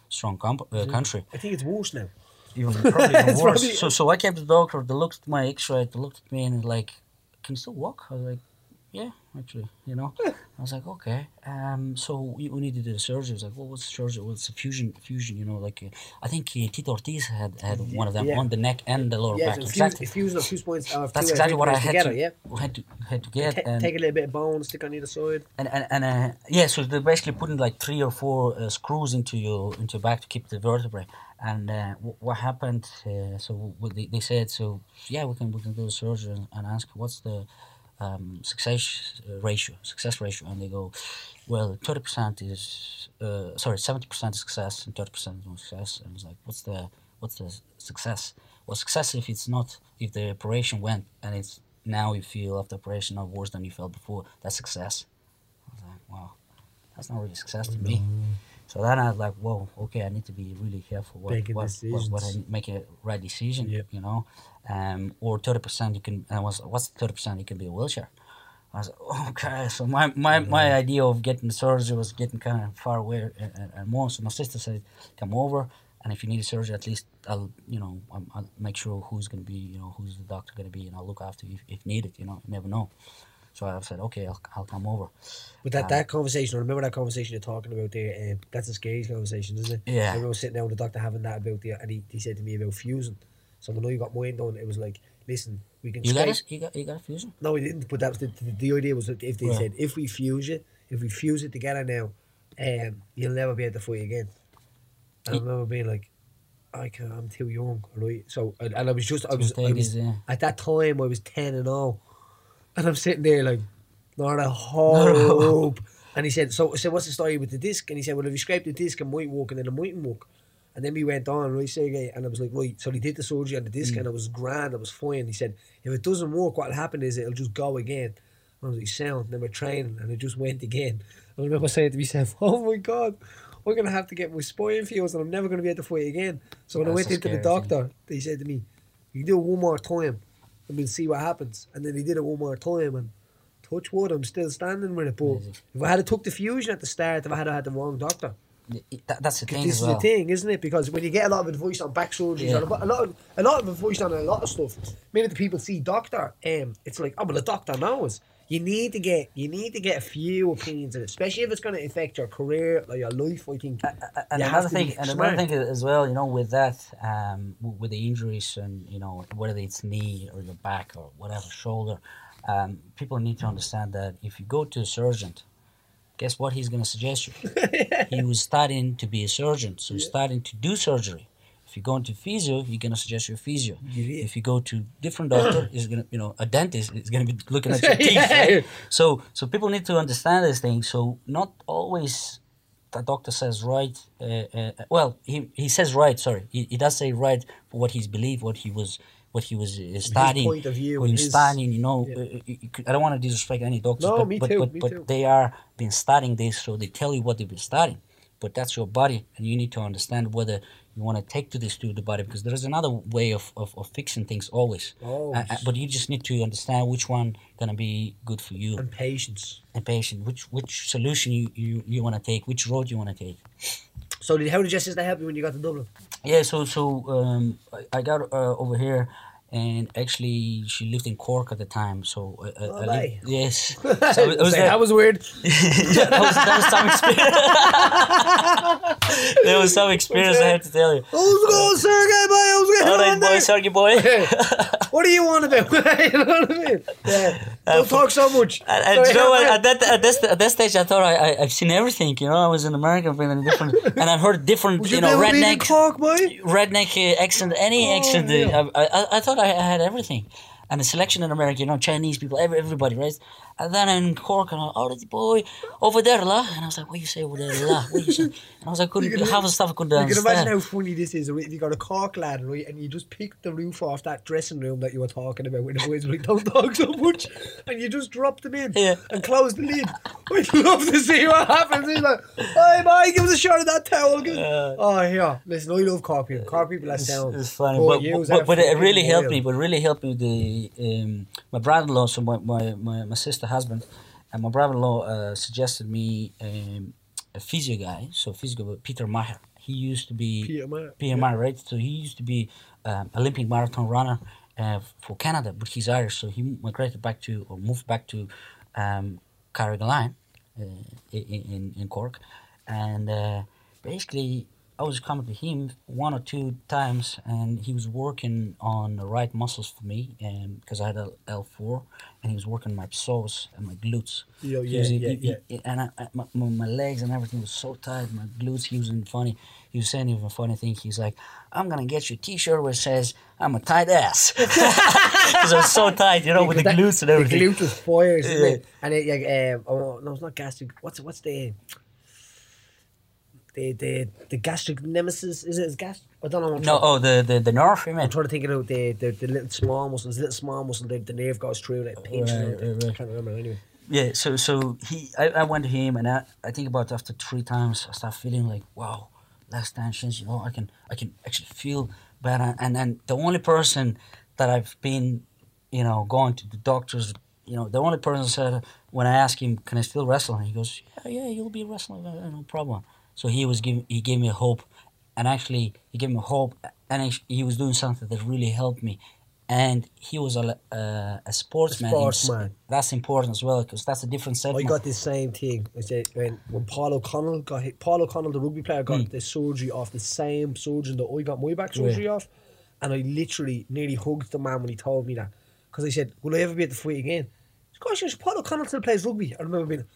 strong country. I think it's worse now. Even probably even It's worse. probably- So I came to the doctor. They looked at my X-ray. They looked at me and like, "Can you still walk?" I was like, "Yeah, actually." I was like, "Okay." So we need to do the surgery. I was like, "Well, what's the surgery?" Well, it's a fusion. Like I think Tito Ortiz had one of them Yeah. on the neck and the lower Yeah, back. so Exactly. fusion of 2 points. That's exactly what I had together, to, yeah. had to get. And Take a little bit of bone, stick on either side. yeah, so they're basically putting like 3 or 4 screws into your back to keep the vertebrae. And what happened? They said, so yeah, we can do the surgery and ask what's the success ratio, and they go, well, 30% is 70% is success and 30% is no success. And it's like, what's the success? Well, success if the operation went and it's now you feel after operation not worse than you felt before. That's success. I was like, wow, that's not really success to me. So then I was like, whoa, okay, I need to be really careful what I make a right decision, Yep. or 30% you can. And I was, what's 30%? You can be a wheelchair. I was like, okay. So my idea of getting the surgery was getting kind of far away and more. So my sister said, come over, and if you need a surgery, at least I'll make sure who's going to be, who's the doctor going to be, and I'll look after you if needed. You never know. So I said, okay, I'll come over. But that conversation, I remember that conversation you're talking about there. That's a scary conversation, isn't it? Yeah. I remember sitting down with the doctor having that about and he said to me about fusing. So when I got mine done, it was like, listen, we can. You got a fusion? No, we didn't. But that was the idea was that if they Right. said if we fuse it together now, you'll never be able to fight again. And I remember being like, I'm too young, right? So and I was at that time I was 10-0, and I'm sitting there like, not a hope. And he said, so I said, what's the story with the disc? And he said, well, if you scrape the disc, it might work, and then it mightn't work. And then we went on, right, Sergey, and I was like, right, so they did the surgery on the disc, and it was grand, it was fine. He said, if it doesn't work, what'll happen is it'll just go again. And I was like, sound, then we're training, and it just went again. And I remember saying to myself, oh my God, we're going to have to get my spine fused, and I'm never going to be able to fight again. So when I went into the doctor, they said to me, you can do it one more time, and we'll see what happens. And then they did it one more time, and touch wood, I'm still standing with it. But if I had took the fusion at the start, if I had the wrong doctor, that's the thing. this as well. is the thing, isn't it? Because when you get a lot of advice on back surgeries, or a lot of advice on a lot of stuff, many of the people see doctor, it's like, oh, well, the doctor knows. You need to get a few opinions in it, especially if it's going to affect your career or your life. I think. And another thing as well, with that, with the injuries and whether it's knee or your back or whatever shoulder, people need to understand that if you go to a surgeon, guess what he's going to suggest you? He was studying to be a surgeon, so he's starting to do surgery. If you go into physio, he's going to suggest you a physio. If you go to different doctor, he's going to, a dentist is going to be looking at your teeth. Right? So people need to understand this thing. So not always the doctor says right. Well, he says right. Sorry, he does say right for what he's believed, what he was studying. His point of view. When you're studying, I don't want to disrespect any doctors, No, but they are been studying this, so they tell you what they've been studying. But that's your body, and you need to understand whether you want to take to the body, because there is another way of fixing things always. But you just need to understand which one gonna be good for you. And patience. Which solution you want to take, which road you want to take. So how did your sister help you when you got to Dublin? Yeah, so I got over here, and actually she lived in Cork at the time. So I lived, yes. So it was that was weird. that was some experience. There was some experience I had to tell you. How's it going, Sergey boy? How's it going? All right, boy, Sergey boy. What do you want about? You know what I mean? Yeah. Don't talk so much. And you know what? At that stage, I thought I've seen everything. I was in America, been different, and I heard different, redneck, accent, any accent. Yeah. I thought I had everything. And the selection in America, Chinese people, everybody, right? And then in Cork, and boy, over there, la. And I was like, what you say over there, la? What you say? And I was like, half the stuff I couldn't understand. You can imagine how funny this is, right? If you got a Cork lad, right, and you just picked the roof off that dressing room that you were talking about when the boys were like, don't talk so much, and you just dropped them in and closed the lid. I'd love to see what happens. He's like, hey, boy, give us a shot of that towel. Oh, yeah. Listen, I love Cork people. Cork people that sound. It's funny, but it really helped me. But really helped me with my brother-in-law, so my sister husband, and my brother-in-law suggested me a physio guy, Peter Maher. he used to be Peter Maher. Peter Maher, right? So he used to be Olympic marathon runner for Canada, but he's Irish, so he migrated back to or moved back to Carrigaline in Cork, and basically I was coming to him one or two times, and he was working on the right muscles for me, because I had a L4, and he was working my psoas and my glutes. Yeah, He was- yeah. and my legs and everything was so tight. My glutes. He was funny. He was saying even a funny thing. He's like, "I'm gonna get you a T-shirt where it says I'm a tight ass," because I was so tight, with the glutes and everything. The glute was fire, isn't Yeah. it? And it, like, oh no, it's not gastric. What's the gastric nemesis? Is it? Is gas? I don't know. No, the nerve, you mean? I'm trying to think of the little small muscles. Little small muscle. The nerve goes through it. It pinches Right, it. right. I can't remember anyway. Yeah, so I went to him, and I think about after 3 times I start feeling like, wow, less tensions. I can actually feel better. And then the only person that I've been, going to the doctors, the only person said when I asked him, can I still wrestle? And he goes, yeah, you'll be wrestling, no problem. So he gave me hope, and actually he gave me hope, and he was doing something that really helped me. And he was a sportsman. Sportsman. That's important as well, because that's a different I segment. got the same thing. I said when Paul O'Connell got hit. Paul O'Connell, the rugby player, got the surgery off the same surgeon that I got my back surgery off, and I literally nearly hugged the man when he told me that, because I said, "Will I ever be able to fight again?" Gosh, Paul O'Connell still plays rugby. I remember being.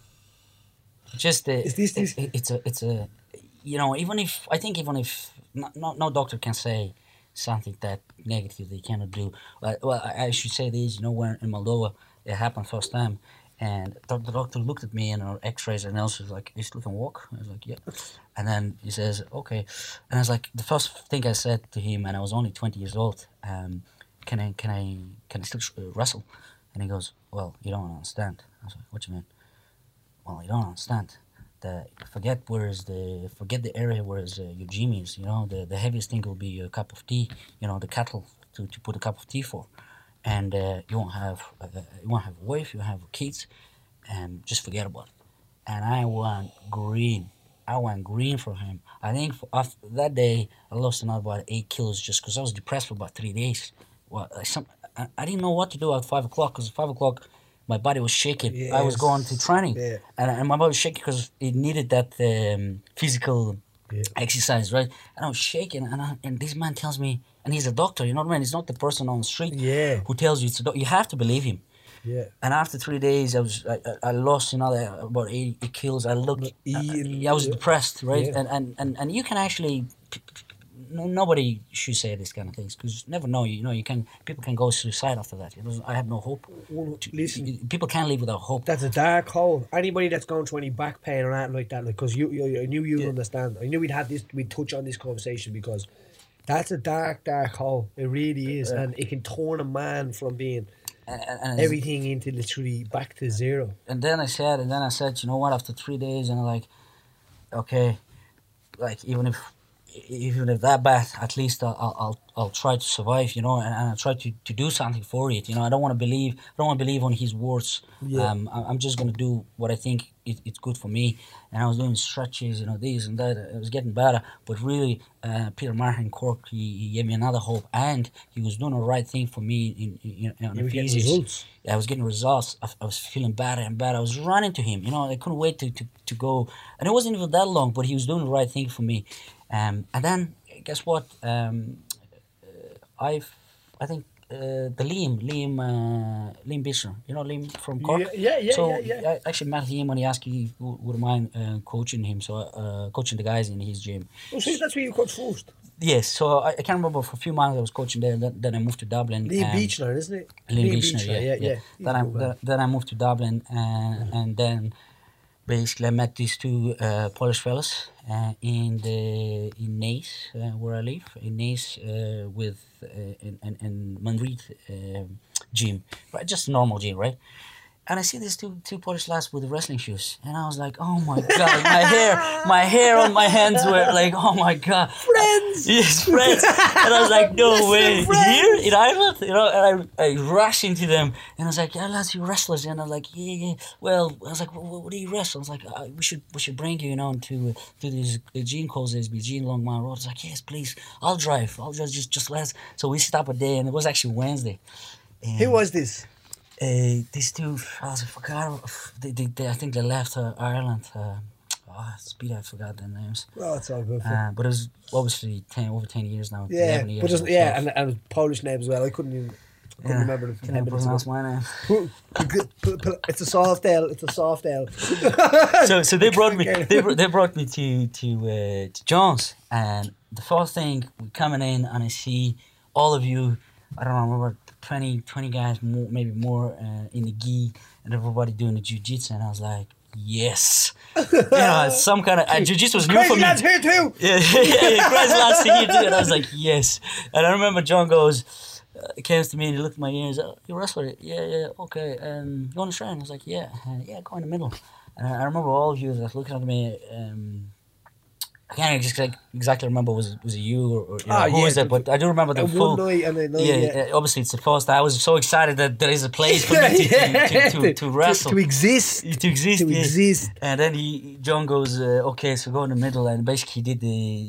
Just Is this- it's a even if no doctor can say something that negative they cannot do. Well, I should say this. When in Moldova it happened first time, and the doctor looked at me and our X-rays, and else was like, "You still can walk?" I was like, "Yeah," and then he says, "Okay," and I was like, the first thing I said to him, and I was only 20 years old, can I still wrestle? And he goes, "Well, you don't understand." I was like, "What you mean?" "Well, you don't understand. Forget the area where your gym is. The heaviest thing will be a cup of tea. The kettle to put a cup of tea for, and you won't have a wife, you won't have kids, and just forget about it." And I went green. I went green for him. I think after that day, I lost another about 8 kilos just because I was depressed for about 3 days. Well, I didn't know what to do at 5 o'clock, because 5 o'clock my body was shaking. I was going to training, Yeah. and my body was shaking because it needed that physical exercise, right? And I was shaking, and this man tells me, and he's a doctor, you know what I mean? He's not the person on the street who tells you it's a doctor. You have to believe him. Yeah. And after 3 days, I lost about 8 kilos. I was depressed, right? Yeah. And you can actually. Nobody should say these kind of things, because you never know. People can go suicide after that. I have no hope. Listen, People can't live without hope. that's a dark hole. Anybody that's going through any back pain or anything like that, because I knew you'd understand. I knew we'd touch on this conversation, because that's a dark hole. It really is, and it can turn a man from being And everything into literally back to zero. And then I said, you know what? After 3 days, and I'm like, okay, like even if that bad, at least I'll try to survive, and I'll try to do something for it. I don't want to believe on his words. Yeah. I'm just gonna do what I think it's good for me. And I was doing stretches, this and that. It was getting better, but really, Peter Maher in Cork, he gave me another hope, and he was doing the right thing for me in You were getting physics. results. I was getting results. I was feeling better and better. I was running to him. I couldn't wait to go. And it wasn't even that long, but he was doing the right thing for me. And then, guess what? I think the Liam Bishop. Liam from Cork. Yeah. So I actually met him when he asked me if he would mind coaching him. So coaching the guys in his gym. Oh, so that's where you coached first. Yes. So I can't remember, for a few months I was coaching there. Then I moved to Dublin. Liam Beechner, isn't it? Liam Beechner, yeah. He's Then I moved to Dublin, and then basically I met these two Polish fellas in Naas, where I live, in Naas, in Madrid gym, right? Just a normal gym, right? And I see these two Polish lads with the wrestling shoes, and I was like, "Oh my god, my hair on my hands were like, oh my god, Friends! yes, friends." And I was like, "No way, Friends! here in Ireland?" You know, and I rushed into them, and I was like, "Yeah, lads, you wrestlers?" And I was like, "Yeah." Well, I was like, "What do you wrestle?" I was like, "We should bring you, you know, to this Gene calls SB, Gene Longman Road." I was like, "Yes, please, I'll drive. I'll just let's." So we stopped a day, and it was actually Wednesday. Who was this? These two, I forgot. I think they left Ireland. Speed, I forgot their names. Oh, it's all good. But it was obviously over 10 years now. Yeah, 11 years but doesn't, or yeah, 12. and Polish name as well. I couldn't remember the Can I pronounce my name? It's a soft L. It's a soft L. So they brought me. They brought me to Jones, and the first thing coming in, and I see all of you. I don't know, about 20 guys, more, maybe more, in the gi, and everybody doing the jiu-jitsu, and I was like, yes. You know, some kind of jiu-jitsu was new for Crazy me. lads here too. Yeah, crazy lads here too. And I was like, yes. And I remember John came to me and he looked at my ears. "Oh, you a wrestler?" Yeah, okay. You want to train? I was like, yeah, go in the middle. And I remember all of you that looking at me. I can't exactly remember was it you or you know, who was it, but I do remember the full. One night and a night, obviously it's the first. I was so excited that there is a place for me to wrestle, to exist, to exist. to yeah. exist. And then John goes, okay, so go in the middle, and basically did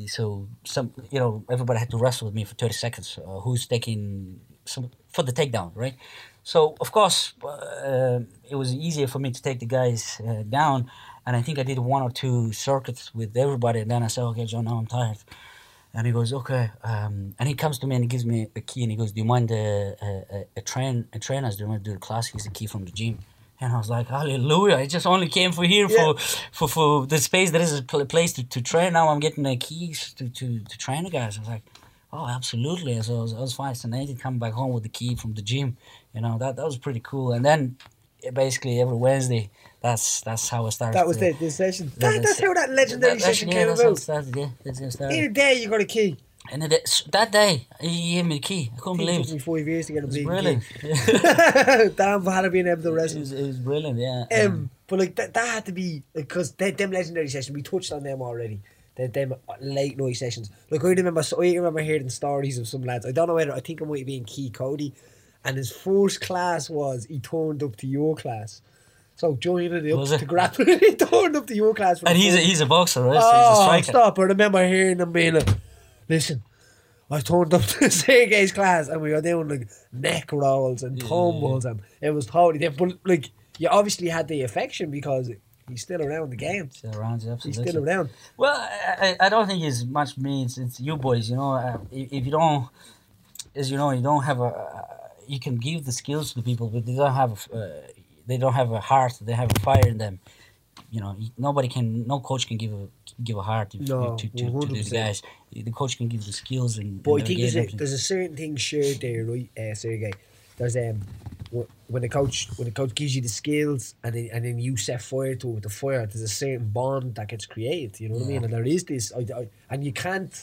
everybody had to wrestle with me for 30 seconds. Who's taking some for the takedown, right? So of course, it was easier for me to take the guys down. And I think I did 1 or 2 circuits with everybody. And then I said, "Okay, John, now I'm tired." And he goes, "Okay." And he comes to me and he gives me a key. And he goes, "Do you mind a trainers? Do you want to do the class? He's the key from the gym." And I was like, "Hallelujah. I just only came for the space. There is a place to train. Now I'm getting the keys to train the guys." I was like, "Oh, absolutely." So I was fascinated coming back home with the key from the gym. You know, that was pretty cool. And then basically every Wednesday, that's how it started. That was the session. That's how that legendary session came about. That's how it started, yeah. That's how it started. In a day you got a key. And that day, he gave me the key. I couldn't believe It took me 5 years to get a big brilliant. key. Damn, for having been able to wrestle. It was brilliant, yeah. But like that had to be, because them legendary sessions, we touched on them already. Them late night sessions. Like I remember hearing stories of some lads. I don't know whether, I think it might have been Key Cody, and his first class was he turned up to your class. So joining it up to grapple, he turned up to your class. And he's a boxer, right? Oh, so he's a striker. Stop! I remember hearing him being like, "Listen, I turned up to Sergey's class and we were doing like neck rolls and tumbles, and it was totally different." But like, you obviously had the affection because he's still around the game. Still around, absolutely. He's still around. Well, I don't think it's much me. It's you boys. You know, if you don't, as you know, you don't have you can give the skills to the people, but they don't have a heart. They have a fire in them. You know, no coach can give a heart to these guys. The coach can give the skills and. But I think there's a certain thing shared there, right, Sergey? There's when the coach gives you the skills and then you set fire to it with the fire, there's a certain bond that gets created. You know what I mean? And there is this, and you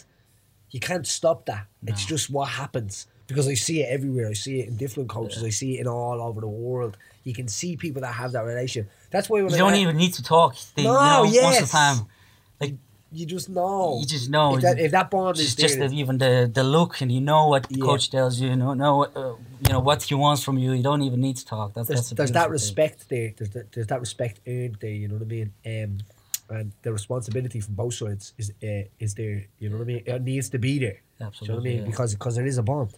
can't stop that. No. It's just what happens. Because I see it everywhere. I see it in different coaches. I see it in all over the world. You can see people that have that relationship. That's why when you don't even need to talk. Most of the time, like you just know. You just know if that bond is there. Just even the look, and you know what the coach tells you. You know what he wants from you. You don't even need to talk. There's that respect there. There's that respect earned there. You know what I mean? And the responsibility from both sides is there. You know what I mean? It needs to be there. Absolutely. You know what I mean? Because there is a bond.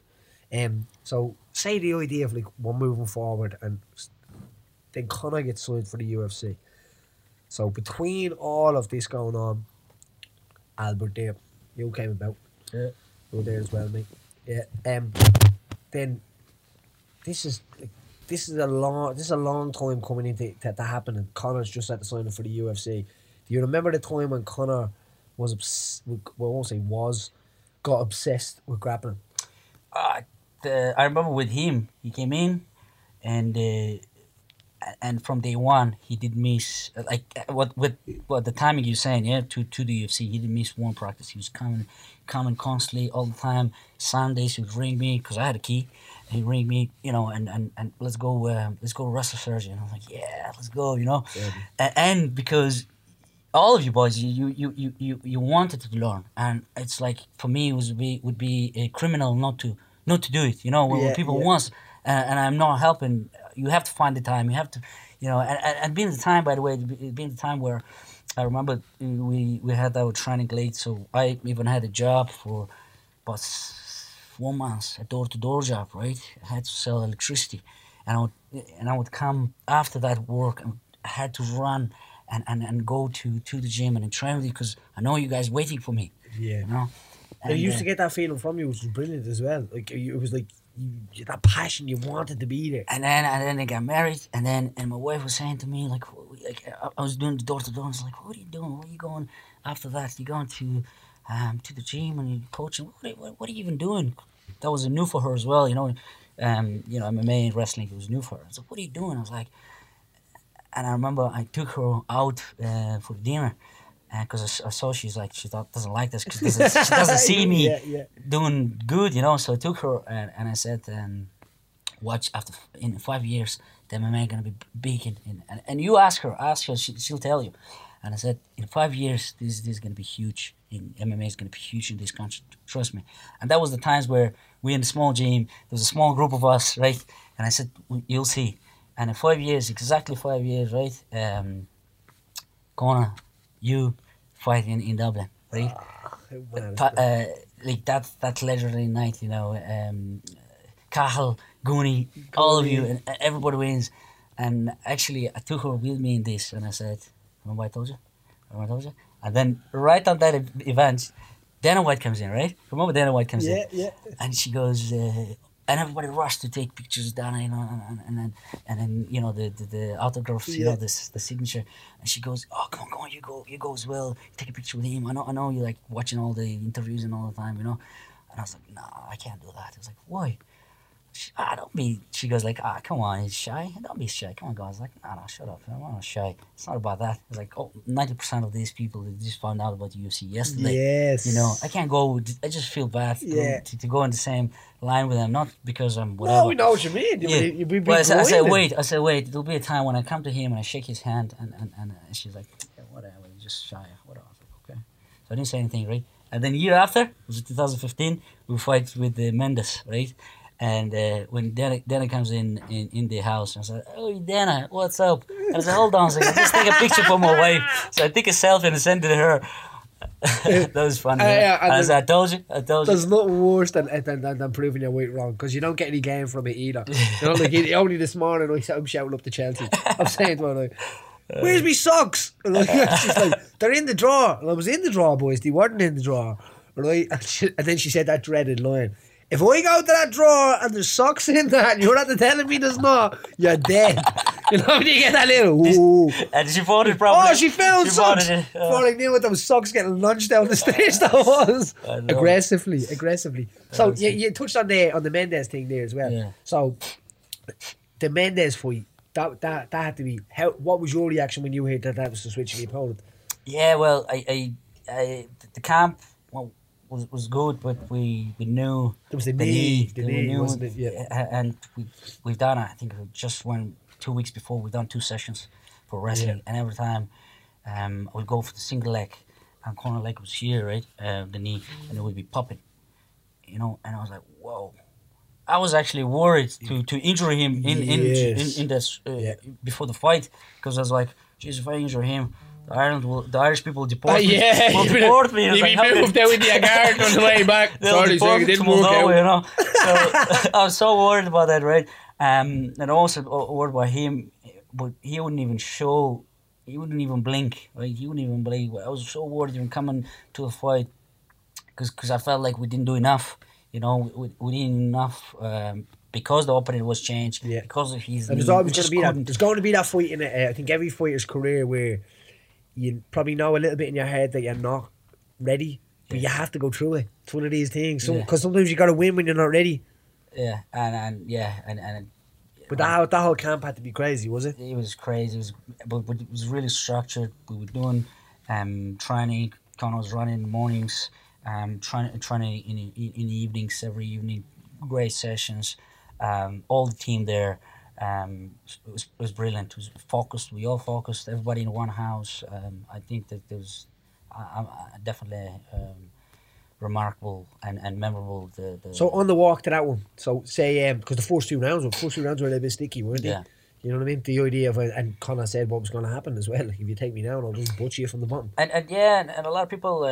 So say the idea of like we're moving forward, and then Conor gets signed for the UFC. So between all of this going on, Albert there, you came about. Yeah. You were there as well, mate. Yeah. Then this is a long time coming into that happen, and Conor's just at the signing for the UFC. Do you remember the time when Conor got obsessed with grappling? I remember with him, he came in, and and from day one he did miss what the timing you're saying, yeah, to the UFC. He didn't miss one practice. He was coming constantly all the time. Sundays he would ring me because I had a key. He'd ring me, you know, and let's go wrestle Sergey. And I'm like, yeah, let's go, you know. And because all of you boys, you wanted to learn, and it's like for me it would be a criminal not to do it, you know. When people want, and I'm not helping. You have to find the time. You have to, you know, and being the time, by the way, being the time where I remember we had our training late, so I even had a job for about 1 month, a door-to-door job, right? I had to sell electricity, and I would come after that work, and I had to run and go to the gym and train with you because I know you guys waiting for me. Yeah. You know? And I used to get that feeling from you, which was brilliant as well. Like it was like that passion, you wanted to be there. And then I got married, and my wife was saying to me, like I was doing the door to door. I was like, "What are you doing? Where are you going after that? You going to the gym and you coaching? What are you even doing?" That was new for her as well, you know. MMA and wrestling, it was new for her. So what are you doing? I was like, and I remember I took her out for dinner. Because I saw she doesn't like this because she doesn't see me doing good, you know. So I took her and I said, watch, in 5 years, the MMA gonna be big and you ask her, she'll tell you. And I said, in 5 years, this is gonna be huge. MMA is gonna be huge in this country. Trust me. And that was the times where we in the small gym. There was a small group of us, right? And I said, you'll see. And in 5 years, exactly 5 years, right? Conor, you fight in Dublin, right? Like that legendary night, you know. Cahill, Gooney, all of you, and everybody wins. And actually, I took her with me in this, and I said, "Remember I told you? Remember I told you?" And then right on that event, Dana White comes in, right? Remember Dana White comes in, and she goes. And everybody rushed to take pictures down, you know, and then you know the autographs, you know, the signature. And she goes, "Oh, come on, you go as well. Take a picture with him. I know you like watching all the interviews and all the time, you know." And I was like, "No, I can't do that." I was like, "Why?" Don't be. She goes like, come on, he's shy. Don't be shy. Come on, guys. Like, no, shut up. I'm not shy. It's not about that. It's like, 90% of these people that just found out about UFC yesterday. Yes. You know, I can't go. I just feel bad to go in the same line with them. Not because I'm whatever. No, we know what you mean. But I said, wait. There'll be a time when I come to him and I shake his hand and she's like, whatever. You're just shy. Whatever. I was like, okay. So I didn't say anything, right? And then a year after, it was 2015, we fight with Mendes, right? And when Dana comes in the house, and I said, "Oh, Dana, what's up?" And I said, "Hold on a second, just take a picture for my wife." So I take a selfie and send it to her. That was funny. And I said, I told you. There's nothing worse than proving your weight wrong, because you don't get any gain from it either. You know, like only this morning I'm shouting up to Chelsea. I'm saying to her, like, "Where's me socks?" And like, she's like, "They're in the drawer." And I was in the drawer, boys. They weren't in the drawer. Right? And then she said that dreaded line. If I go to that drawer and there's socks in that and you're not telling me there's not, you're dead. You know, when you get that little, ooh. And she found it probably. Oh, she found socks. Before I knew what those socks getting launched down the stairs, that was. Aggressively. So you touched on the Mendes thing there as well. Yeah. So the Mendes fight, that had to be, what was your reaction when you heard that was the switch in the opponent? Yeah, well, I the camp, well, was good, but we knew there was the knee, wasn't it? Yeah. And we've done, I think just 2 weeks before, we've done 2 sessions for wrestling, and every time I would go for the single leg, and corner leg was here, right, the knee, and it would be popping, you know, and I was like, whoa. I was actually worried to injure him in this before the fight, because I was like, geez, if I injure him, the Irish people will deport me. Will deport me. You'll be moved out with the guard on the way back. Sorry, it didn't work out. You know? So I was so worried about that, right? And also worried about him, but he wouldn't even show. He wouldn't even blink, right? He wouldn't even blink. I was so worried even coming to a fight, because I felt like we didn't do enough. You know, we didn't enough. Because the opponent was changed. Yeah. Because of his. And there's always going to be that. There's going to be that fight in it. I think every fighter's career where you probably know a little bit in your head that you're not ready, but you have to go through it. It's one of these things. Because sometimes you got to win when you're not ready. Yeah, and But that whole camp had to be crazy, was it? It was crazy. But it was really structured. We were doing training. Connor was running in the mornings, training in the evenings, every evening. Great sessions. All the team there. It was brilliant. It was focused. We all focused. Everybody in one house. I think that there was definitely remarkable and memorable. So on the walk to that one, so say because the first two rounds were a little bit sticky, weren't they? Yeah. You know what I mean? The idea of and Conor said what was going to happen as well. Like, if you take me down, I'll just butcher you from the bottom. And a lot of people,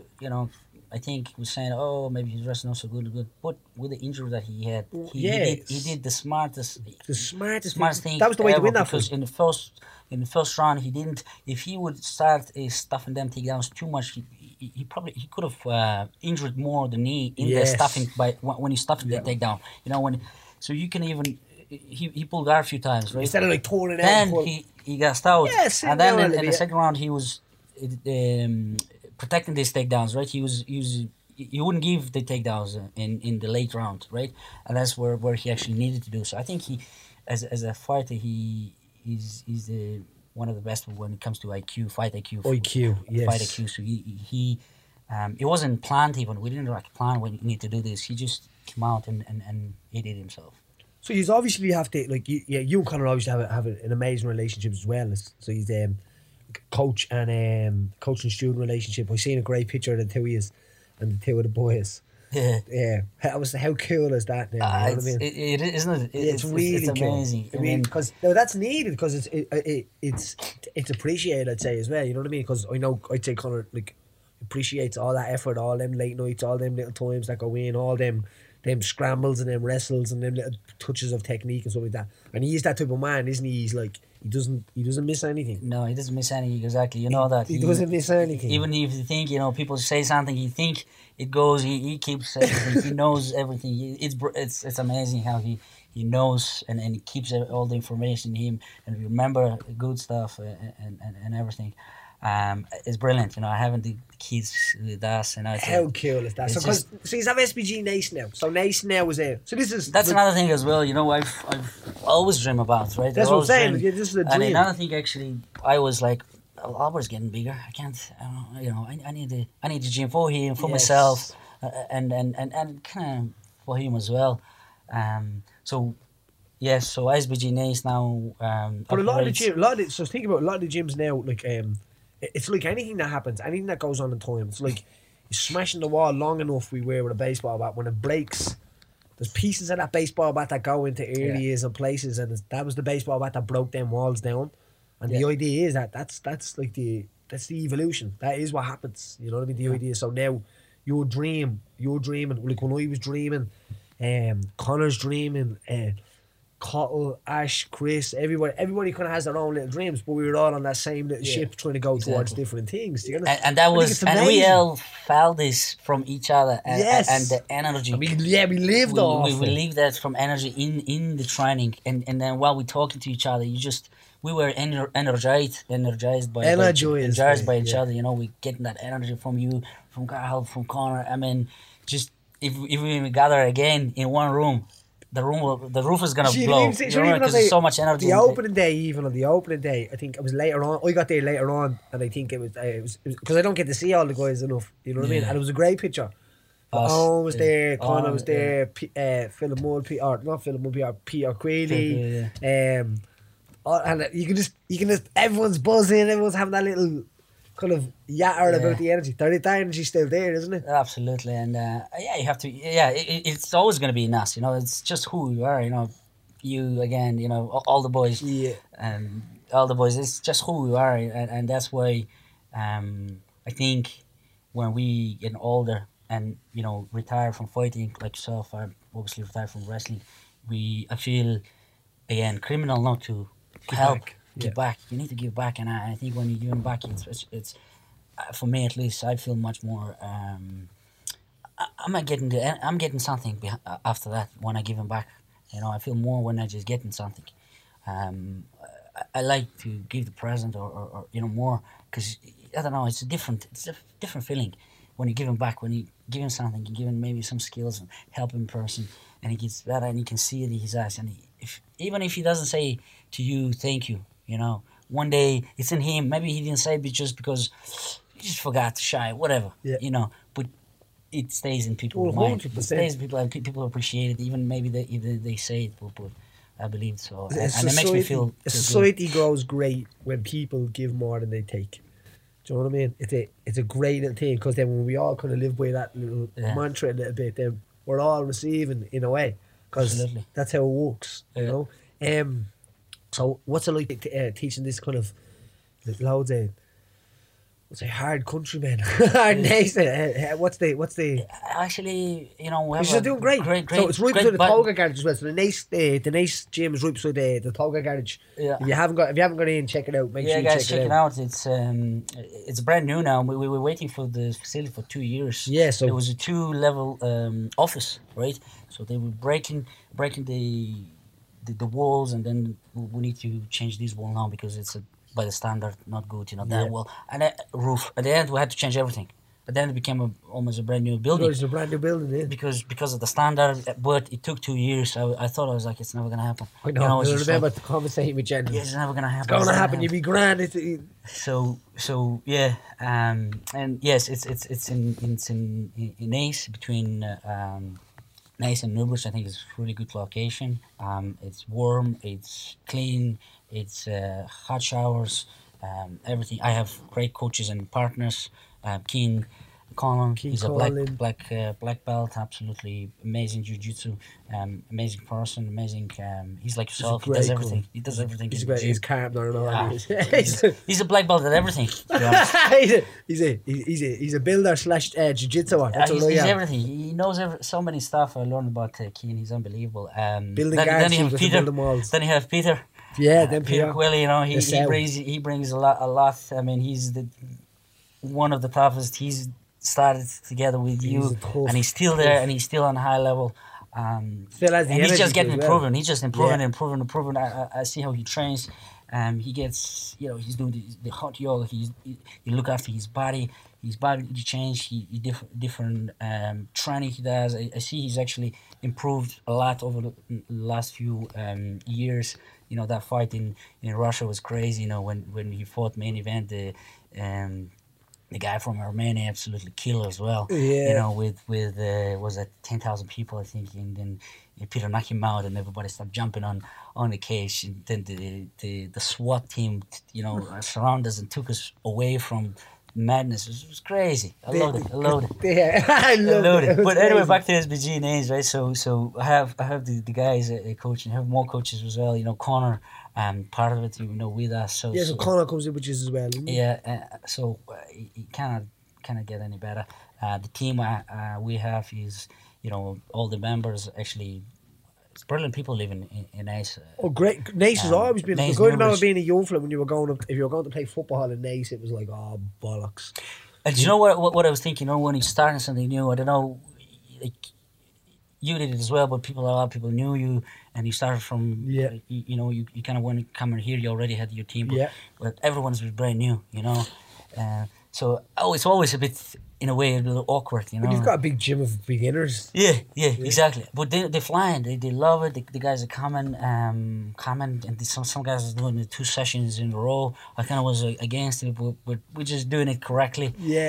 I think was saying, oh, maybe his wrestling not so good. But with the injury that he had, he did the smartest thing. That was the way to win that because in the first round he didn't. If he would start stuffing them takedowns too much, he could have injured more the knee in the stuffing when he stuffed the takedown. So you can even. He pulled guard a few times, right? Instead of like pulling it then out. He got out. Yes, and then in the second round he was protecting these takedowns, right? He wouldn't give the takedowns in the late round, right? And that's where he actually needed to do. So I think he, as a fighter, he's one of the best when it comes to IQ, fight IQ. Yes. Fight IQ. So he it wasn't planned even. We didn't plan when you need to do this. He just came out and he did himself. So you obviously have to you and Conor obviously have an amazing relationship as well. So he's coach and student relationship. I've seen a great picture of the two of you and the two of the boys. Yeah. How cool is that now? You know what I mean? It isn't it? It's really it's amazing. Cool. I mean, because that's needed because it's appreciated, I'd say, as well. You know what I mean? Because I'd say Conor appreciates all that effort, all them late nights, all them little times that go in, all them scrambles and them wrestles and them little touches of technique and stuff like that. And he's that type of man, isn't he? He's like he doesn't miss anything. No, he doesn't miss anything. Exactly. You know that he doesn't miss anything. Even if you think people say something, you think it goes. He keeps everything. He knows everything. It's amazing how he knows and he keeps all the information in him and remember good stuff and everything. It's brilliant. Having the kids with us and how cool is that? So he's have SBG Nace now. So Nace now was there. So that's another thing as well. I've always dreamed about, right? That's what I'm saying. This is a dream. And another thing, actually, I was like, Albert's getting bigger. I can't. I need the gym for him, for myself, and kind of for him as well. So SBG Nace now. But so think about a lot of the gyms now, like it's like anything that happens, anything that goes on in time. It's like you're smashing the wall long enough with a baseball bat. When it breaks, there's pieces of that baseball bat that go into areas and places, and that was the baseball bat that broke them walls down. And the idea is that's the evolution. That is what happens. You know what I mean? The idea. So now you're dreaming. Like when I was dreaming, Conor's dreaming. Cottle, Ash, Chris, everybody kind of has their own little dreams, but we were all on that same little ship trying to go towards different things. And that was, and we all felt this from each other, and the energy. We lived off. We lived that from energy in the training, and then while we're talking to each other, we were energized by each other. We getting that energy from you, from Carl, from Conor. I mean, just if we gather again in one room. The roof is gonna blow because there's so much energy. The opening day, I think it was later on. I got there later on, and I think it was because I don't get to see all the guys enough. You know what I mean? And it was a great picture. Owen was there, Conor was there, Philip Mull, Peter Queally, and you can just everyone's buzzing, everyone's having that little kind of yatter about the energy. The energy's still there, isn't it? Absolutely, and you have to. Yeah, it's always going to be in us. It's just who you are. You again. All the boys. Yeah. All the boys. It's just who we are, and that's why. I think when we get older and retire from fighting, like yourself, I obviously retired from wrestling. I feel again criminal not to help. Give back. You need to give back, and I think when you're giving back, it's for me at least. I feel much more. I'm getting something after that when I give them back. I feel more when I just getting something. I like to give the present or more because I don't know. It's a different feeling. when you give him back, when you give him something, you give him maybe some skills and help him person, and he gets better, and you can see it in his eyes. And even if he doesn't say to you, thank you, one day it's in him. Maybe he didn't say it just because he just forgot to shy, whatever, but it stays in people's mind. It stays in people, and people appreciate it, even maybe they say it, but I believe so. And it makes me feel society grows great when people give more than they take. Do you know what I mean? It's a great little thing, because then when we all kind of live by that little mantra a little bit, then we're all receiving in a way, because that's how it works. You know. So what's it like teaching this kind of loads of hard countrymen, hard nation? What's the actually, we have you're doing great. So it's right beside the Toga garage as well. So the nice gym is right beside the Toga garage. Yeah. If you haven't got in, check it out. Make sure you guys, check it out. It's brand new now. We were waiting for the facility for 2 years. Yeah. So it was a 2-level office, right? So they were breaking the walls, and then we need to change this wall now because it's by the standard not good, that wall. And roof. At the end, we had to change everything. But then it became almost a brand new building. It's a brand new building, yeah. Because of the standard, but it took 2 years. I thought, I was like, it's never gonna happen. I know. I remember the conversation with Jen. Yeah, it's never gonna happen. It's gonna happen. You'd be grand. So yeah, and yes, it's in Naas, between Naas and Newbridge. I think it's a really good location. It's warm, it's clean, it's hot showers, everything. I have great coaches and partners. Keen Colin, he's a black belt, absolutely amazing jiu-jitsu, amazing person, amazing. He's like yourself. He does everything. He does everything. He's great. He's calm now. He's a black belt at everything. To be honest. he's a builder / jiu-jitsu one. He's everything. He knows so many stuff. I learned about Keen. He's unbelievable. Building guards. Then you have Peter. Yeah, then Peter Quilly. He brings a lot. I mean, he's one of the toughest. He's started together with you, and he's still there, and he's still on a high level. Still has the energy. He's just getting improving. He's just improving. I see how he trains. He gets, he's doing the hot yoga. He look after his body. His body change. He different training he does. I see he's actually improved a lot over the last few years. That fight in Russia was crazy. When he fought main event, the guy from Armenia absolutely killed as well. Yeah. With was that 10,000 people, I think, and then Peter knocked him out, and everybody started jumping on the cage, and then the SWAT team, surrounded us and took us away from madness. It was crazy. I loved it. Yeah, I loved it. But anyway, back to SBG names, right? So I have the guys coaching. I have more coaches as well. Connor. Part of it, with us. So Connor comes in with us as well. So it cannot get any better. The team we have is, all the members actually. It's brilliant people living in Naas. Oh, great! Naas has always been. I remember being a young fella when you were going up. If you were going to play football in Naas, it was like, oh bollocks. And do you know what I was thinking? When you're starting something new, I don't know. Like, you did it as well, but a lot of people knew you, and you started from, you kind of want to come in here, you already had your team, but everyone's brand new, so it's always a bit, in a way, a little awkward, But you've got a big gym of beginners. Yeah, exactly. But they're flying, they love it, the guys are coming, and some guys are doing the 2 sessions in a row. I kind of was against it, but we're just doing it correctly. Yeah.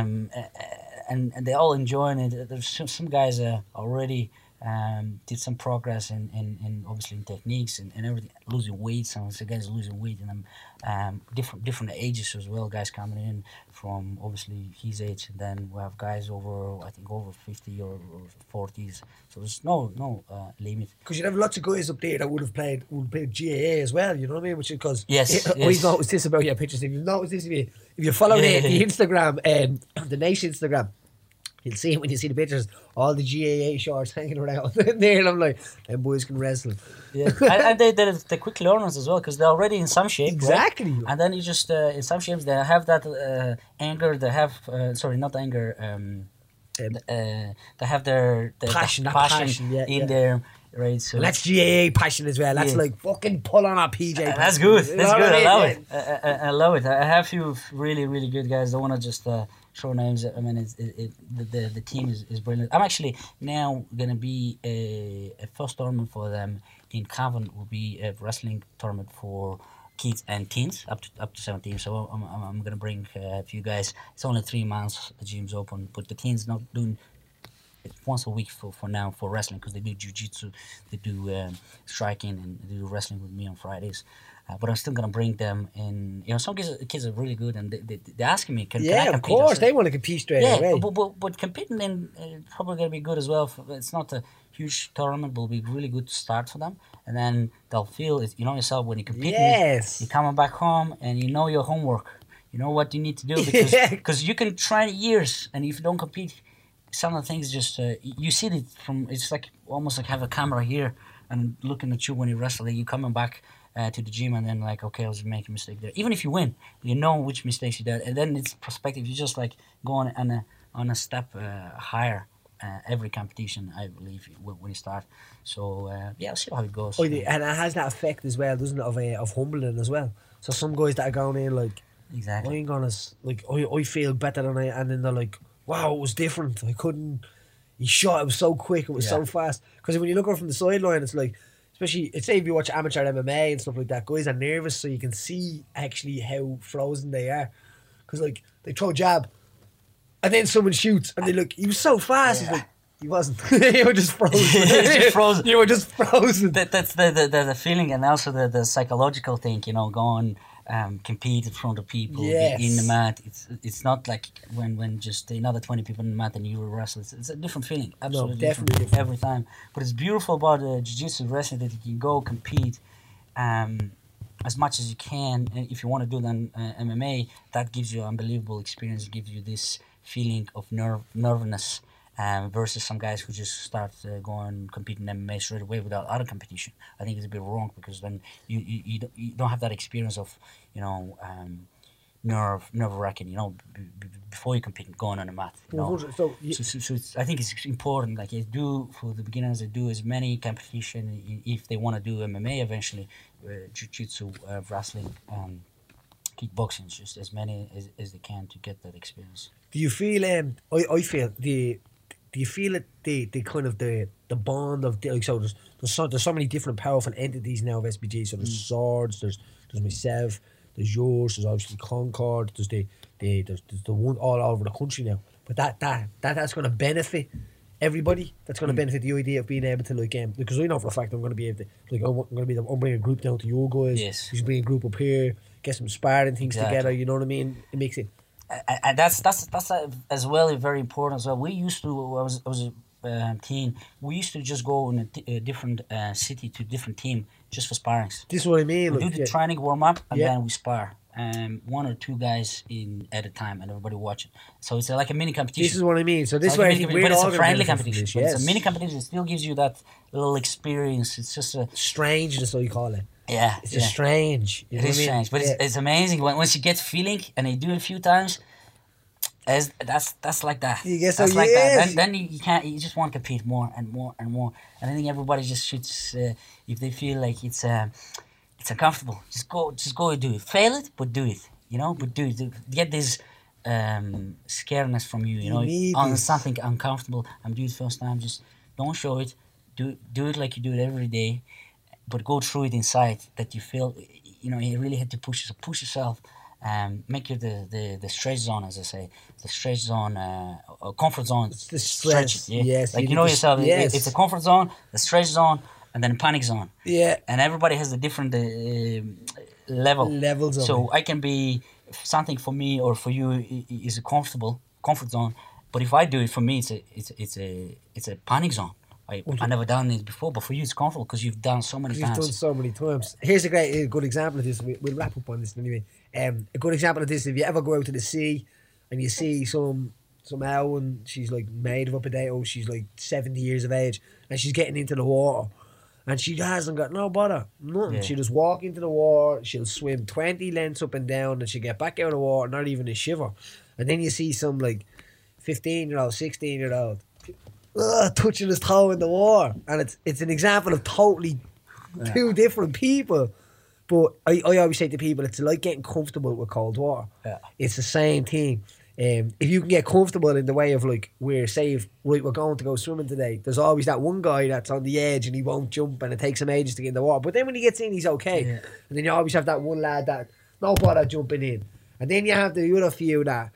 And they're all enjoying it. There's some guys already did some progress in obviously in techniques and everything, losing weight. Some guys losing weight, and different ages as well. Guys coming in from obviously his age, and then we have guys over 50 or 40s. So there's no limit. Because you'd have lots of guys up there that would played GAA as well. You know what I mean? Which is because yes. We've noticed this about your pictures. If you've noticed this, if you follow the Instagram, the Naas Instagram, you'll see it when you see the pictures. All the GAA shorts hanging around there, and I'm like, them boys can wrestle. Yeah, and they're quick learners as well, because they're already in some shape. Exactly. Right? And then you just in some shapes they have that anger. They have not anger. They have their passion in there. Right, so and that's GAA passion as well. That's like fucking pull on a PJ. That's good. That's good. I love it. I love it. I have a few really, really good guys that want to just throw names. I mean, the team is brilliant. I'm actually now going to be a first tournament for them in Cavan. Will be a wrestling tournament for kids and teens up to 17. So I'm going to bring a few guys. It's only 3 months. The gym's open, but the teens not doing it once a week for now for wrestling, because they do jiu-jitsu, they do striking, and they do wrestling with me on Fridays. But I'm still gonna bring them in. You know, some kids are really good, and they're asking me, can I compete? Of course, they want to compete straight away. But competing in probably gonna be good as well. It's not a huge tournament, but it'll be really good to start for them, and then they'll feel it. You know yourself when you compete. Yes. You're coming back home, and you know your homework. You know what you need to do, because you can train years, and if you don't compete, some of the things just you see it from. It's like almost like have a camera here and looking at you when you wrestle. You coming back to the gym, and then like, okay, I was making a mistake there. Even if you win, you know which mistakes you did, and then it's perspective. You just like go on a step higher every competition, I believe, when you start. So yeah, I'll see how it goes. And it has that effect as well, doesn't it, of humbling as well. So some guys that are going in like, exactly, I ain't gonna like, I feel better than I, and then they're like, wow, it was different. I couldn't. He shot. It was so quick. It was so fast. Because when you look over from the sideline, it's like, especially, say if you watch amateur MMA and stuff like that, guys are nervous, so you can see actually how frozen they are. Because like they throw a jab, and then someone shoots, and they look. He was so fast. He's like, he wasn't. You were just frozen. You were just frozen. That's the feeling, and also the psychological thing. You know, going. Compete in front of people in the mat. It's not like when just another 20 people in the mat and you wrestle. It's a different feeling. Absolutely, definitely different every time. But it's beautiful about jiu-jitsu wrestling that you can go compete as much as you can. And if you want to do then MMA, that gives you an unbelievable experience. It gives you this feeling of nervousness. Versus some guys who just start going competing MMA straight away without other competition. I think it's a bit wrong, because then you don't have that experience of, you know, nerve wracking, you know, before you compete, going on a mat. You know? So I think it's important. Like, do for the beginners, they do as many competition if they want to do MMA eventually, jiu-jitsu, wrestling, kickboxing, just as many as they can to get that experience. Do you feel? I feel the. Do you feel it? The kind of the bond of like, so there's so many different powerful entities now of SBG. So there's Swords, there's myself, there's yours, there's obviously Concord, there's the one all over the country now. But that's going to benefit everybody. That's going to benefit the idea of being able to like because I know for a fact I'm going to be able to like I'm bringing a group down to your guys. Yes. You bring a group up here, get some sparring things together. You know what I mean? It makes it. And that's as well very important as well. We used to, I was a teen, we used to just go in a different city to a different team just for sparrings. This is what I mean. We do the training warm up, and then we spar. One or two guys in at a time, and everybody watching. So it's like a mini competition. This is what I mean. So this way, but it's a friendly competition. It's a mini competition. It still gives you that little experience. It's just a strangeness, so you call it. Yeah, it's just strange. It is strange, but it's amazing once you get feeling and you do it a few times. That's like that. You get that's like that. Then you can't. You just want to compete more and more and more. And I think everybody just shoots if they feel like it's uncomfortable. Just go and do it. Fail it, but do it. You know, but do it. Get this scaredness from you. You know, on something uncomfortable. I'm doing it first time. Just don't show it. Do it like you do it every day. But go through it inside that you feel, you know, you really had to push yourself, make it the stretch zone, as I say, the stretch zone, comfort zone. It's the stretch. Yes. Like you know yourself, it's a comfort zone, the stretch zone, and then a panic zone. Yeah. And everybody has a different levels. So I can be something for me or for you is a comfort zone, but if I do it for me, it's a panic zone. I never done it before, but for you it's comfortable because you've done so many times. You've done so many times. Here's a good example of this. We'll wrap up on this anyway. A good example of this: if you ever go out to the sea and you see some owl and she's like made of a potato, she's like 70 years of age, and she's getting into the water, and she hasn't got no bother, nothing. Yeah. She'll just walk into the water, she'll swim 20 lengths up and down, and she'll get back out of the water, not even a shiver. And then you see some like 15-year-old, 16-year-old. Touching his toe in the water, and it's an example of totally two different people. But I always say to people, it's like getting comfortable with cold water. Yeah. It's the same thing. if you can get comfortable in the way of like, we're safe, right, we're going to go swimming today, there's always that one guy that's on the edge and he won't jump and it takes him ages to get in the water. But then when he gets in, he's okay. Yeah. And then you always have that one lad that no bother jumping in. And then you have the other few that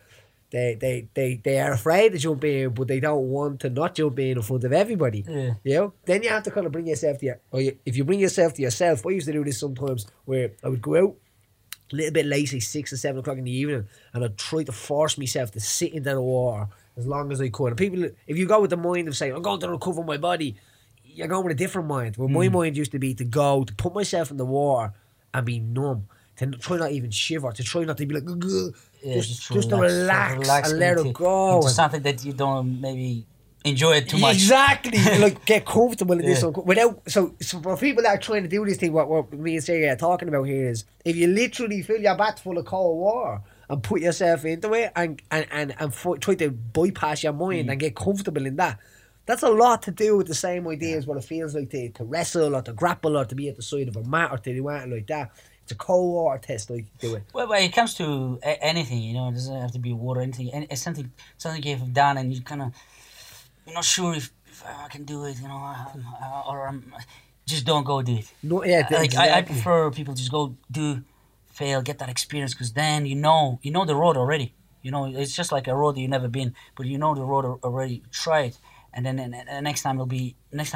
they are afraid to jump in, but they don't want to not jump in front of everybody. Yeah. You know? Then you have to kind of bring yourself to if you bring yourself to yourself, I used to do this sometimes where I would go out a little bit late, say 6 or 7 o'clock in the evening, and I'd try to force myself to sit into the water as long as I could. And people, if you go with the mind of saying, I'm going to recover my body, you're going with a different mind. Well, my mind used to be to go, to put myself in the water and be numb, to try not even shiver, to try not to be like, just to relax and let it go. Into something that you don't maybe enjoy it too much. Exactly. Like, get comfortable in this. So for people that are trying to do this thing, what me and Sergey are talking about here is, if you literally fill your bath full of cold water and put yourself into it and try to bypass your mind and get comfortable in that, that's a lot to do with the same idea as what it feels like to wrestle or to grapple or to be at the side of a mat or to do anything like that. It's a cold water test, like, do it. Well, when it comes to anything, you know, it doesn't have to be water, anything. It's something you've done and you kind of, you're not sure if I can do it, you know, or just don't go do it. No, yeah, like I prefer people just go do, fail, get that experience, because then you know the road already. You know, it's just like a road that you've never been, but you know the road already. Try it, and then next time it'll be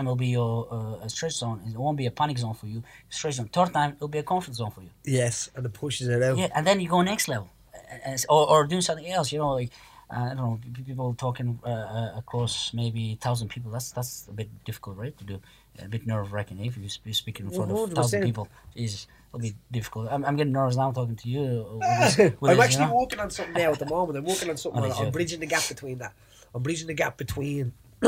your a stretch zone. It won't be a panic zone for you. Stretch zone. Third time it'll be a comfort zone for you. Yes, and it pushes it out. Yeah, and then you go next level, or doing something else. You know, like. I don't know, people talking across maybe 1,000 people. That's a bit difficult, right? To do, a bit nerve-wracking. If you're speaking in front of 1,000 people, Jesus, it'll be difficult. I'm getting nervous now talking to you. I'm actually working on something now at the moment. I'm working on something. I'm bridging the gap between that. I'm bridging the gap between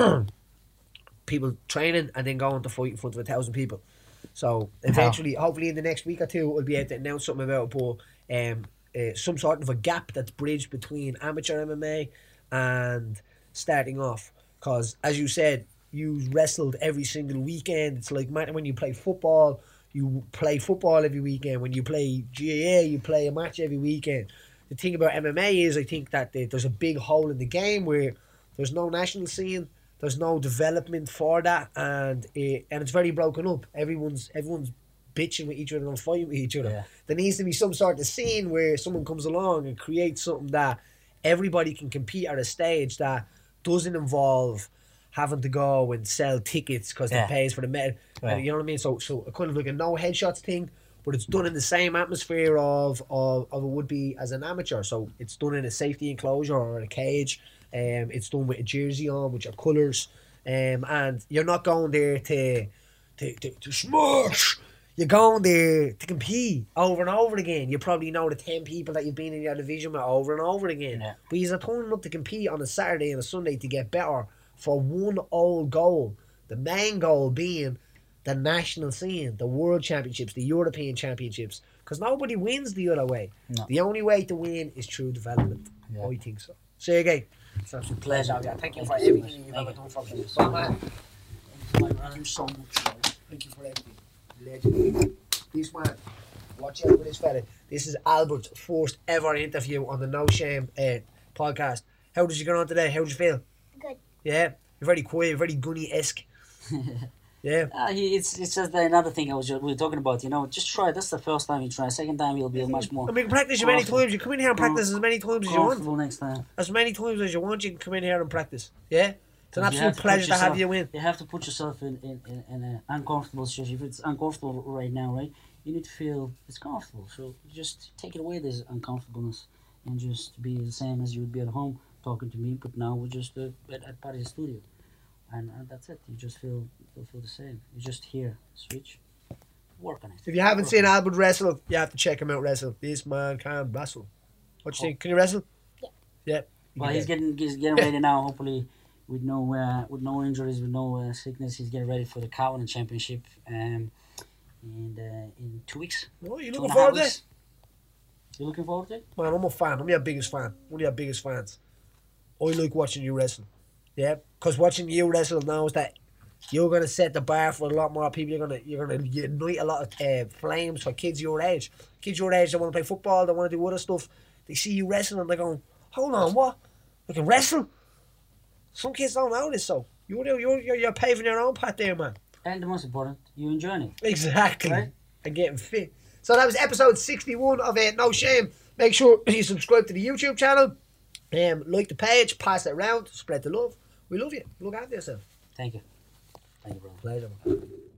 people training and then going to fight in front of 1,000 people. So eventually, hopefully in the next week or two, we'll be able to announce something about it. But some sort of a gap that's bridged between amateur MMA and starting off. Because, as you said, you wrestled every single weekend. It's like when you play football, you play football every weekend. When you play GAA, you play a match every weekend. The thing about MMA is, I think that there's a big hole in the game where there's no national scene, there's no development for that, and it's very broken up. Everyone's bitching with each other and fighting with each other. Yeah. There needs to be some sort of scene where someone comes along and creates something that everybody can compete at a stage that doesn't involve having to go and sell tickets because it pays for the medal. Right. You know what I mean? So kind of like a no headshots thing, but it's done in the same atmosphere of it would be as an amateur. So it's done in a safety enclosure or a cage. It's done with a jersey on with your colours. And you're not going there to smash. You're going there to compete over and over again. You probably know the 10 people that you've been in your division with over and over again. Yeah. But you're turning up to compete on a Saturday and a Sunday to get better for one old goal. The main goal being the national scene, the world championships, the European championships. Because nobody wins the other way. No. The only way to win is through development. Yeah. I think so. See you again. It's an absolute pleasure. Thank you for everything you've ever done for me. Batman, thank you so much. Thank you for everything. Legend. This man, watch out with this fella. This is Albert's first ever interview on the No Shame podcast. How did you get on today? How did you feel? Good. Yeah? You're very quiet, very Gunny-esque. Yeah. It's just another thing we were talking about. You know, just try. That's the first time you try. Second time you'll be much more. I mean, practice you many times. You come in here and practice as many times as you want. Comfortable next time. As many times as you want, you can come in here and practice. Yeah? It's an You absolute have to pleasure put to have yourself- you in. You have to put yourself in an uncomfortable situation. If it's uncomfortable right now, right, you need to feel it's comfortable. So just take it away, this uncomfortableness, and just be the same as you would be at home talking to me. But now we're just at part of the studio, and that's it. You just feel the same. You just hear, switch, work on it. If you haven't Work seen on it. Albert wrestle, you have to check him out wrestle. This man can wrestle. What do you think? Can you wrestle? Yeah. Yeah. Well, he's getting ready now. Hopefully, with no injuries, with no sickness, he's getting ready for the Cowan Championship. And in 2 weeks. Oh, you 2.5 looking forward to weeks. it? You looking forward to it? Man, I'm a fan. I'm your biggest fan. One of your biggest fans. I like watching you wrestle. Yeah, because watching you wrestle now is that you're gonna set the bar for a lot more people. You're gonna unite a lot of flames for kids your age. Kids your age that want to play football, they want to do other stuff. They see you wrestling and they're going, hold on, what? I can wrestle? Some kids don't know this, so you're paving your own path there, man. And the most important, you enjoying it. Exactly. Right? And getting fit. So that was episode 61 of No Shame. Make sure you subscribe to the YouTube channel. Like the page, pass it around, spread the love. We love you. Look after yourself. Thank you. Thank you, brother. Pleasure, man.